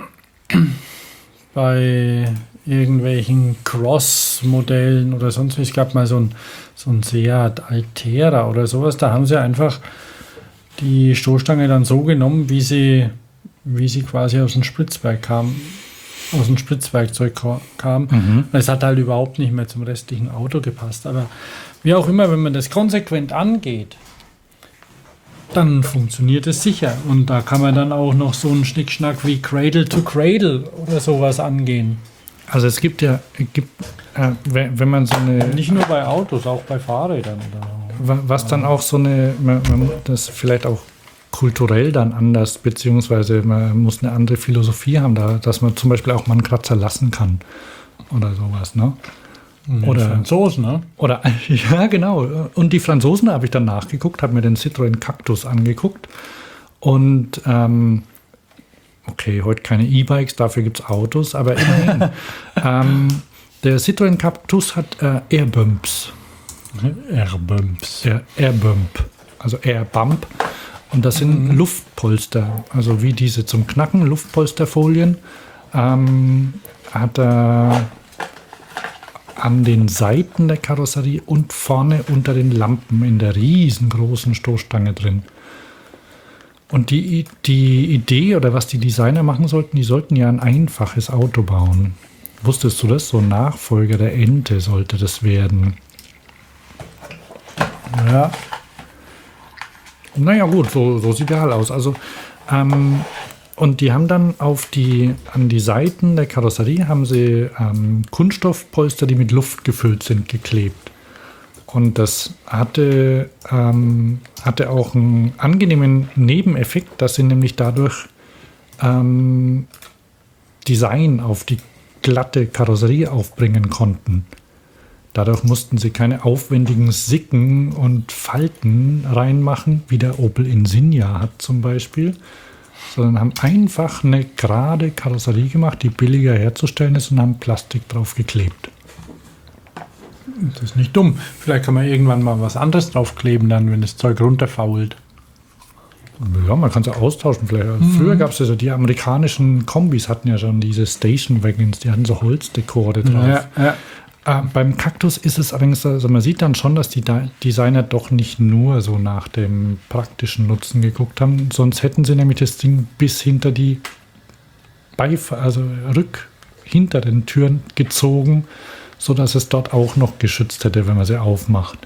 Bei irgendwelchen Cross-Modellen oder sonst wie. Es gab mal so ein, so ein Seat Altera oder sowas. Da haben sie einfach die Stoßstange dann so genommen, wie sie, wie sie quasi aus dem Spritzwerk kam, aus dem Spritzwerkzeug kam. Mhm. Es hat halt überhaupt nicht mehr zum restlichen Auto gepasst. Aber wie auch immer, wenn man das konsequent angeht, dann funktioniert es sicher. Und da kann man dann auch noch so einen Schnickschnack wie Cradle to Cradle oder sowas angehen. Also es gibt ja, gibt, äh, wenn, wenn man so eine... Nicht nur bei Autos, auch bei Fahrrädern. Oder was dann auch so eine, man, man das vielleicht auch kulturell dann anders, beziehungsweise man muss eine andere Philosophie haben, da, dass man zum Beispiel auch mal einen Kratzer lassen kann oder sowas, ne? Oder die Franzosen, ne? Oder, ja, genau. Und die Franzosen, da habe ich dann nachgeguckt, habe mir den Citroën Cactus angeguckt. Und, ähm, okay, heute keine E-Bikes, dafür gibt es Autos, aber immerhin. ähm, der Citroën Cactus hat äh, Airbumps. Airbumps. Air, Airbump, also Airbump. Und das sind mhm. Luftpolster, also wie diese zum Knacken, Luftpolsterfolien. Ähm, hat er an den Seiten der Karosserie und vorne unter den Lampen in der riesengroßen Stoßstange drin. Und die, die Idee oder was die Designer machen sollten, die sollten ja ein einfaches Auto bauen. Wusstest du das? So ein Nachfolger der Ente sollte das werden. Ja. Naja gut, so, so sieht der halt aus. Also ähm, und die haben dann auf die, an die Seiten der Karosserie haben sie ähm, Kunststoffpolster, die mit Luft gefüllt sind, geklebt. Und das hatte, ähm, hatte auch einen angenehmen Nebeneffekt, dass sie nämlich dadurch ähm, Design auf die glatte Karosserie aufbringen konnten. Dadurch mussten sie keine aufwendigen Sicken und Falten reinmachen, wie der Opel Insignia hat zum Beispiel, sondern haben einfach eine gerade Karosserie gemacht, die billiger herzustellen ist, und haben Plastik drauf geklebt. Das ist nicht dumm. Vielleicht kann man irgendwann mal was anderes draufkleben, dann, wenn das Zeug runterfault. Ja, man kann es ja austauschen. Vielleicht. Mhm. Früher gab es ja so, die amerikanischen Kombis hatten ja schon diese Station Wagons, die hatten so Holzdekore drauf. Ja, ja. Äh, beim Cactus ist es allerdings, also man sieht dann schon, dass die Designer doch nicht nur so nach dem praktischen Nutzen geguckt haben, sonst hätten sie nämlich das Ding bis hinter die Beif- also rück hinter den Türen gezogen, sodass es dort auch noch geschützt hätte, wenn man sie aufmacht.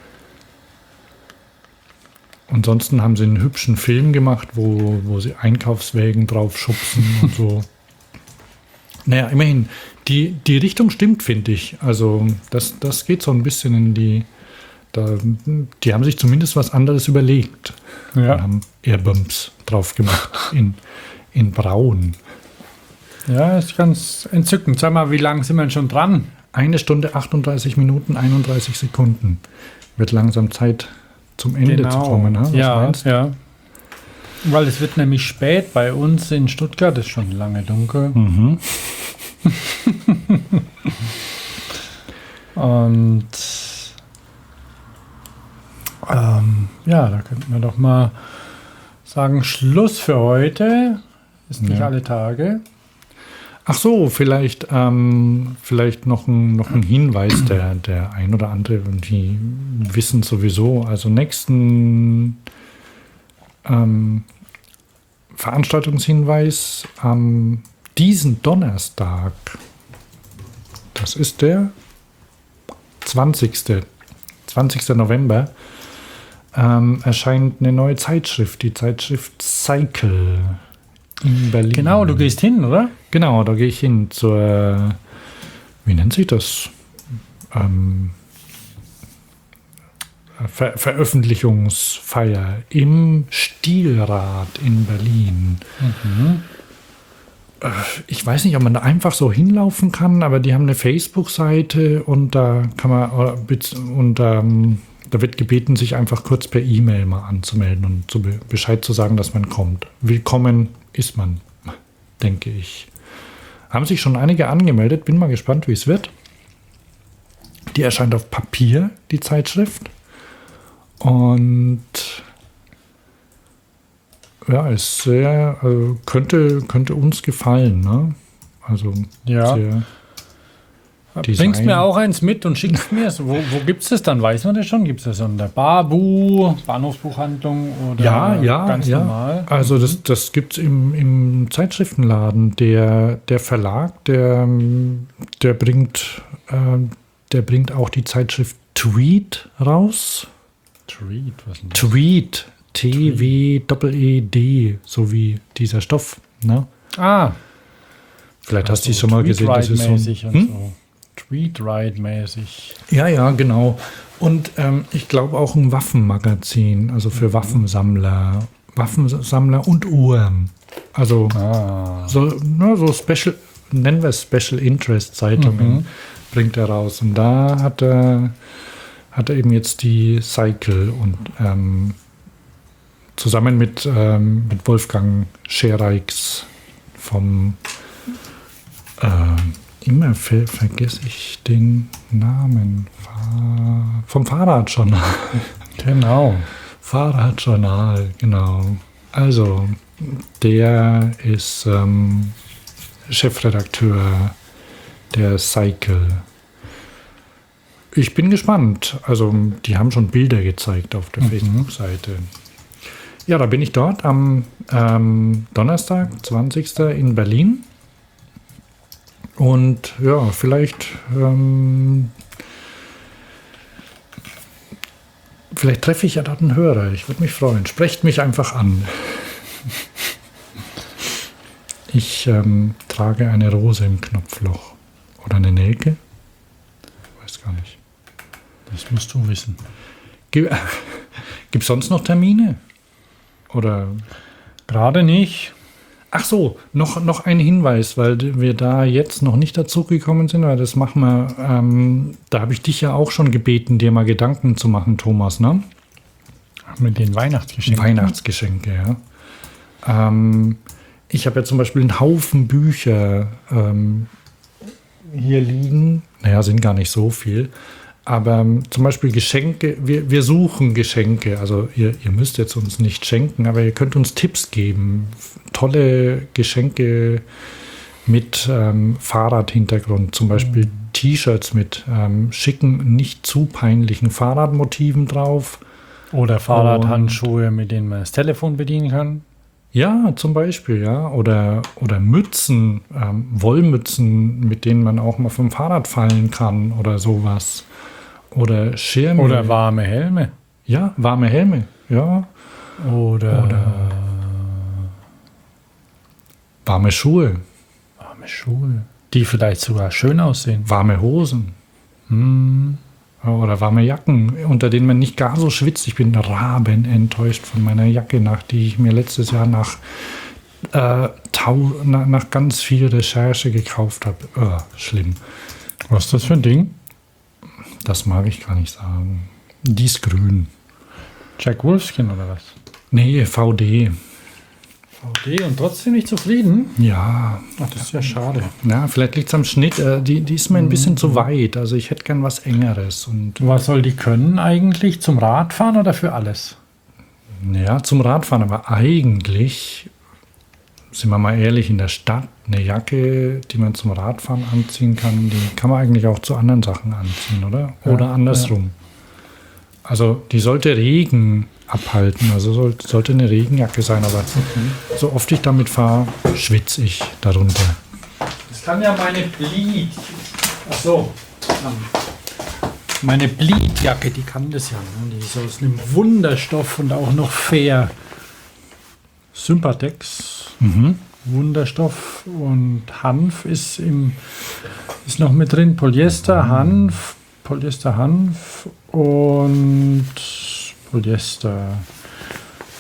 Ansonsten haben sie einen hübschen Film gemacht, wo, wo sie Einkaufswägen drauf schubsen und so. Naja, immerhin, die, die Richtung stimmt, finde ich. Also das, das geht so ein bisschen in die, da, die haben sich zumindest was anderes überlegt. Ja. Und haben Airbumps drauf gemacht in, in braun. Ja, ist ganz entzückend. Sag mal, wie lange sind wir schon dran? Eine Stunde, achtunddreißig Minuten, einunddreißig Sekunden. Wird langsam Zeit zum Ende genau. zu kommen. Ne? Was ja, meinst du? ja. Weil es wird nämlich spät bei uns in Stuttgart, ist schon lange dunkel. Mhm. Und ähm, ja, da könnten wir doch mal sagen, Schluss für heute. Ist nicht Ja. alle Tage. Ach so, vielleicht, ähm, vielleicht noch ein, noch ein Hinweis, der, der ein oder andere, die wissen sowieso, also nächsten ähm, Veranstaltungshinweis am diesen Donnerstag, das ist der zwanzigste November, ähm, erscheint eine neue Zeitschrift, die Zeitschrift Cycle in Berlin. Genau, du gehst hin, oder? Genau, da gehe ich hin zur, wie nennt sich das? Ähm, Ver Veröffentlichungsfeier im Stilrad in Berlin. Mhm. Ich weiß nicht, ob man da einfach so hinlaufen kann, aber die haben eine Facebook-Seite und da kann man und ähm, da wird gebeten, sich einfach kurz per E-Mail mal anzumelden und zu be- Bescheid zu sagen, dass man kommt. Willkommen ist man, denke ich. Haben sich schon einige angemeldet, bin mal gespannt, wie es wird. Die erscheint auf Papier, die Zeitschrift. Und ja, ist sehr, also könnte, könnte uns gefallen, ne? Also Ja. sehr Bringst Design. mir auch eins mit und schickst mir es. Wo, wo gibt es das dann? Weiß man das schon? Gibt es das an der Babu, Bahnhofsbuchhandlung oder Ja, ja, ganz ja. normal? Also das, das gibt es im, im Zeitschriftenladen. Der, der Verlag, der, der, bringt, äh, der bringt auch die Zeitschrift Tweet raus. Treat, was denn das? Tweet, T W E E D, so wie dieser Stoff. Ne? Ah, Vielleicht hast du die so schon mal gesehen. Das ist so, Tweetride-mäßig und hm? so. Tweetride-mäßig. Ja, ja, genau. Und ähm, ich glaube auch ein Waffenmagazin, also für Waffensammler, Waffensammler und Uhren. Also Ah. so, ne, so Special, nennen wir es Special Interest Zeitungen, Mhm. bringt er raus. Und da hat er, hat er eben jetzt die Cycle und ähm, zusammen mit, ähm, mit Wolfgang Scherreichs vom äh, immer ver vergesse ich den Namen. Fahr vom Fahrradjournal. Genau. Fahrradjournal, genau. Also, der ist ähm, Chefredakteur der Cycle. Ich bin gespannt. Also, die haben schon Bilder gezeigt auf der Mhm. Facebook-Seite. Ja, da bin ich dort am ähm, Donnerstag, zwanzigsten in Berlin. Und ja, vielleicht, ähm, vielleicht treffe ich ja dort einen Hörer. Ich würde mich freuen. Sprecht mich einfach an. Ich ähm, trage eine Rose im Knopfloch. Oder eine Nelke? Weiß gar nicht. Das musst du wissen. Gibt es sonst noch Termine? Oder? Gerade nicht. Ach so, noch, noch ein Hinweis, weil wir da jetzt noch nicht dazu gekommen sind, weil das machen wir, ähm, da habe ich dich ja auch schon gebeten, dir mal Gedanken zu machen, Thomas, ne? Mit den Weihnachtsgeschenken. Weihnachtsgeschenke, ja. Ähm, ich habe ja zum Beispiel einen Haufen Bücher ähm, hier liegen. Naja, sind gar nicht so viel. Aber ähm, zum Beispiel Geschenke, wir, wir suchen Geschenke. Also ihr, ihr müsst jetzt uns nicht schenken, aber ihr könnt uns Tipps geben. Tolle Geschenke mit ähm, Fahrradhintergrund. Zum Beispiel T-Shirts mit ähm, schicken, nicht zu peinlichen Fahrradmotiven drauf. Oder Fahrradhandschuhe, mit denen man das Telefon bedienen kann. Ja, zum Beispiel, ja. Oder, oder Mützen, ähm, Wollmützen, mit denen man auch mal vom Fahrrad fallen kann oder sowas. Oder Schirme. Oder warme Helme. Ja, warme Helme, ja. Oder, Oder warme Schuhe, warme Schuhe. Die vielleicht sogar schön aussehen. warme Hosen. Hm. Oder warme Jacken, unter denen man nicht gar so schwitzt. Ich bin rabenenttäuscht von meiner Jacke, nach die ich mir letztes Jahr nach, äh, tau, nach, nach ganz viel Recherche gekauft habe. Oh, schlimm. Was ist das für ein Ding? Das mag ich gar nicht sagen. Die ist grün. Jack Wolfskin oder was? Nee, V D. V D und trotzdem nicht zufrieden? Ja, Ach, das ist ja schade. na, vielleicht liegt es am Schnitt. Äh, die, die ist mir ein bisschen zu weit. Also ich hätte gern was Engeres. Und Was soll die können eigentlich? Zum Radfahren oder für alles? ja, zum Radfahren. Aber eigentlich, sind wir mal ehrlich, in der Stadt eine Jacke, die man zum Radfahren anziehen kann, die kann man eigentlich auch zu anderen Sachen anziehen, oder? Ja, Oder andersrum. Also die sollte Regen abhalten. Also soll, sollte eine Regenjacke sein. Aber so oft ich damit fahre, schwitze ich darunter. Das kann ja meine Bleed. Ach so. Meine Bleedjacke, die kann das ja. Ne? Die ist aus einem Wunderstoff und auch noch fair. Sympatex. Mhm. Wunderstoff und Hanf ist im ist noch mit drin. Polyester, Hanf, Polyester, Hanf und Polyester.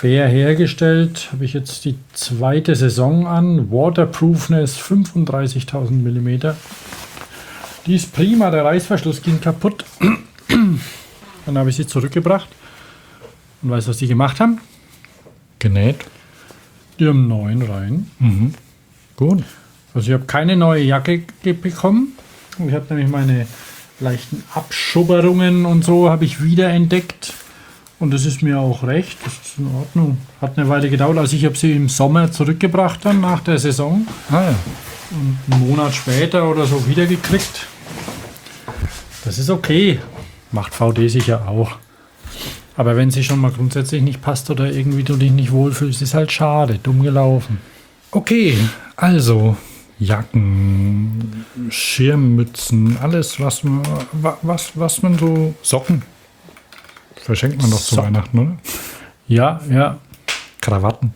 fair hergestellt. Habe ich jetzt die zweite Saison an. Waterproofness fünfunddreißigtausend Millimeter. Die ist prima, der Reißverschluss ging kaputt. Dann habe ich sie zurückgebracht. Und weißt du, was die gemacht haben? Genäht. Die haben neun rein. Mhm. Gut. Also ich habe keine neue Jacke ge- bekommen. Ich habe nämlich meine leichten Abschubberungen und so habe ich wieder entdeckt. Und das ist mir auch recht. Das ist in Ordnung. Hat eine Weile gedauert. Also ich habe sie im Sommer zurückgebracht dann nach der Saison. Ah ja. Und einen Monat später oder so wiedergekriegt. Das ist okay. Macht V D sicher auch. Aber wenn sie schon mal grundsätzlich nicht passt oder irgendwie du dich nicht wohlfühlst, ist halt schade. Dumm gelaufen. Okay, also Jacken, Schirmmützen, alles, was man, wa- was, was man so... Socken. Verschenkt man doch zu So- Weihnachten, oder? Ja, ja. Krawatten.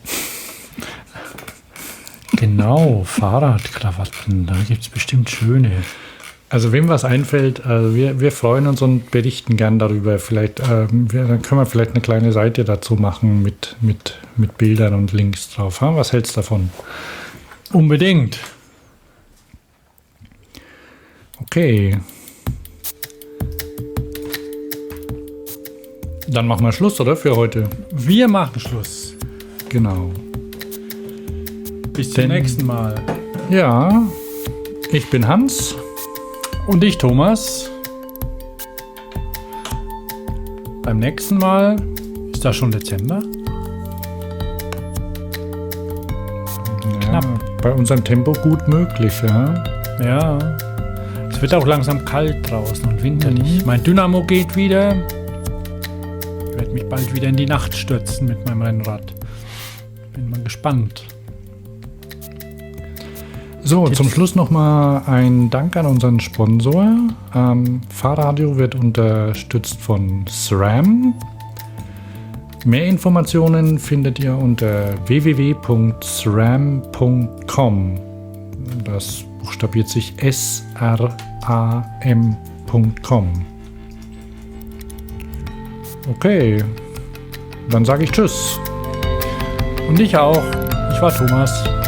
Genau, Fahrradkrawatten. Da gibt es bestimmt schöne. Also wem was einfällt, also wir, wir freuen uns und berichten gern darüber. Vielleicht, ähm, wir, dann können wir vielleicht eine kleine Seite dazu machen mit, mit, mit Bildern und Links drauf. Ha? Was hältst du davon? Unbedingt. Okay. Dann machen wir Schluss, oder? Für heute. Wir machen Schluss. Genau. Bis zum Denn- nächsten Mal. Ja, ich bin Hans. Und ich, Thomas. Beim nächsten Mal ist das schon Dezember. Ja, bei unserem Tempo gut möglich, ja. Ja. Es wird auch langsam kalt draußen und winterlich. Mein Dynamo geht wieder. Ich werde mich bald wieder in die Nacht stürzen mit meinem Rennrad. Bin mal gespannt. So, zum Schluss nochmal ein Dank an unseren Sponsor. Ähm, Fahrradio wird unterstützt von SRAM. Mehr Informationen findet ihr unter w w w punkt sram punkt com. Das buchstabiert sich S R A M punkt com. Okay, dann sage ich Tschüss. Und ich auch. Ich war Thomas.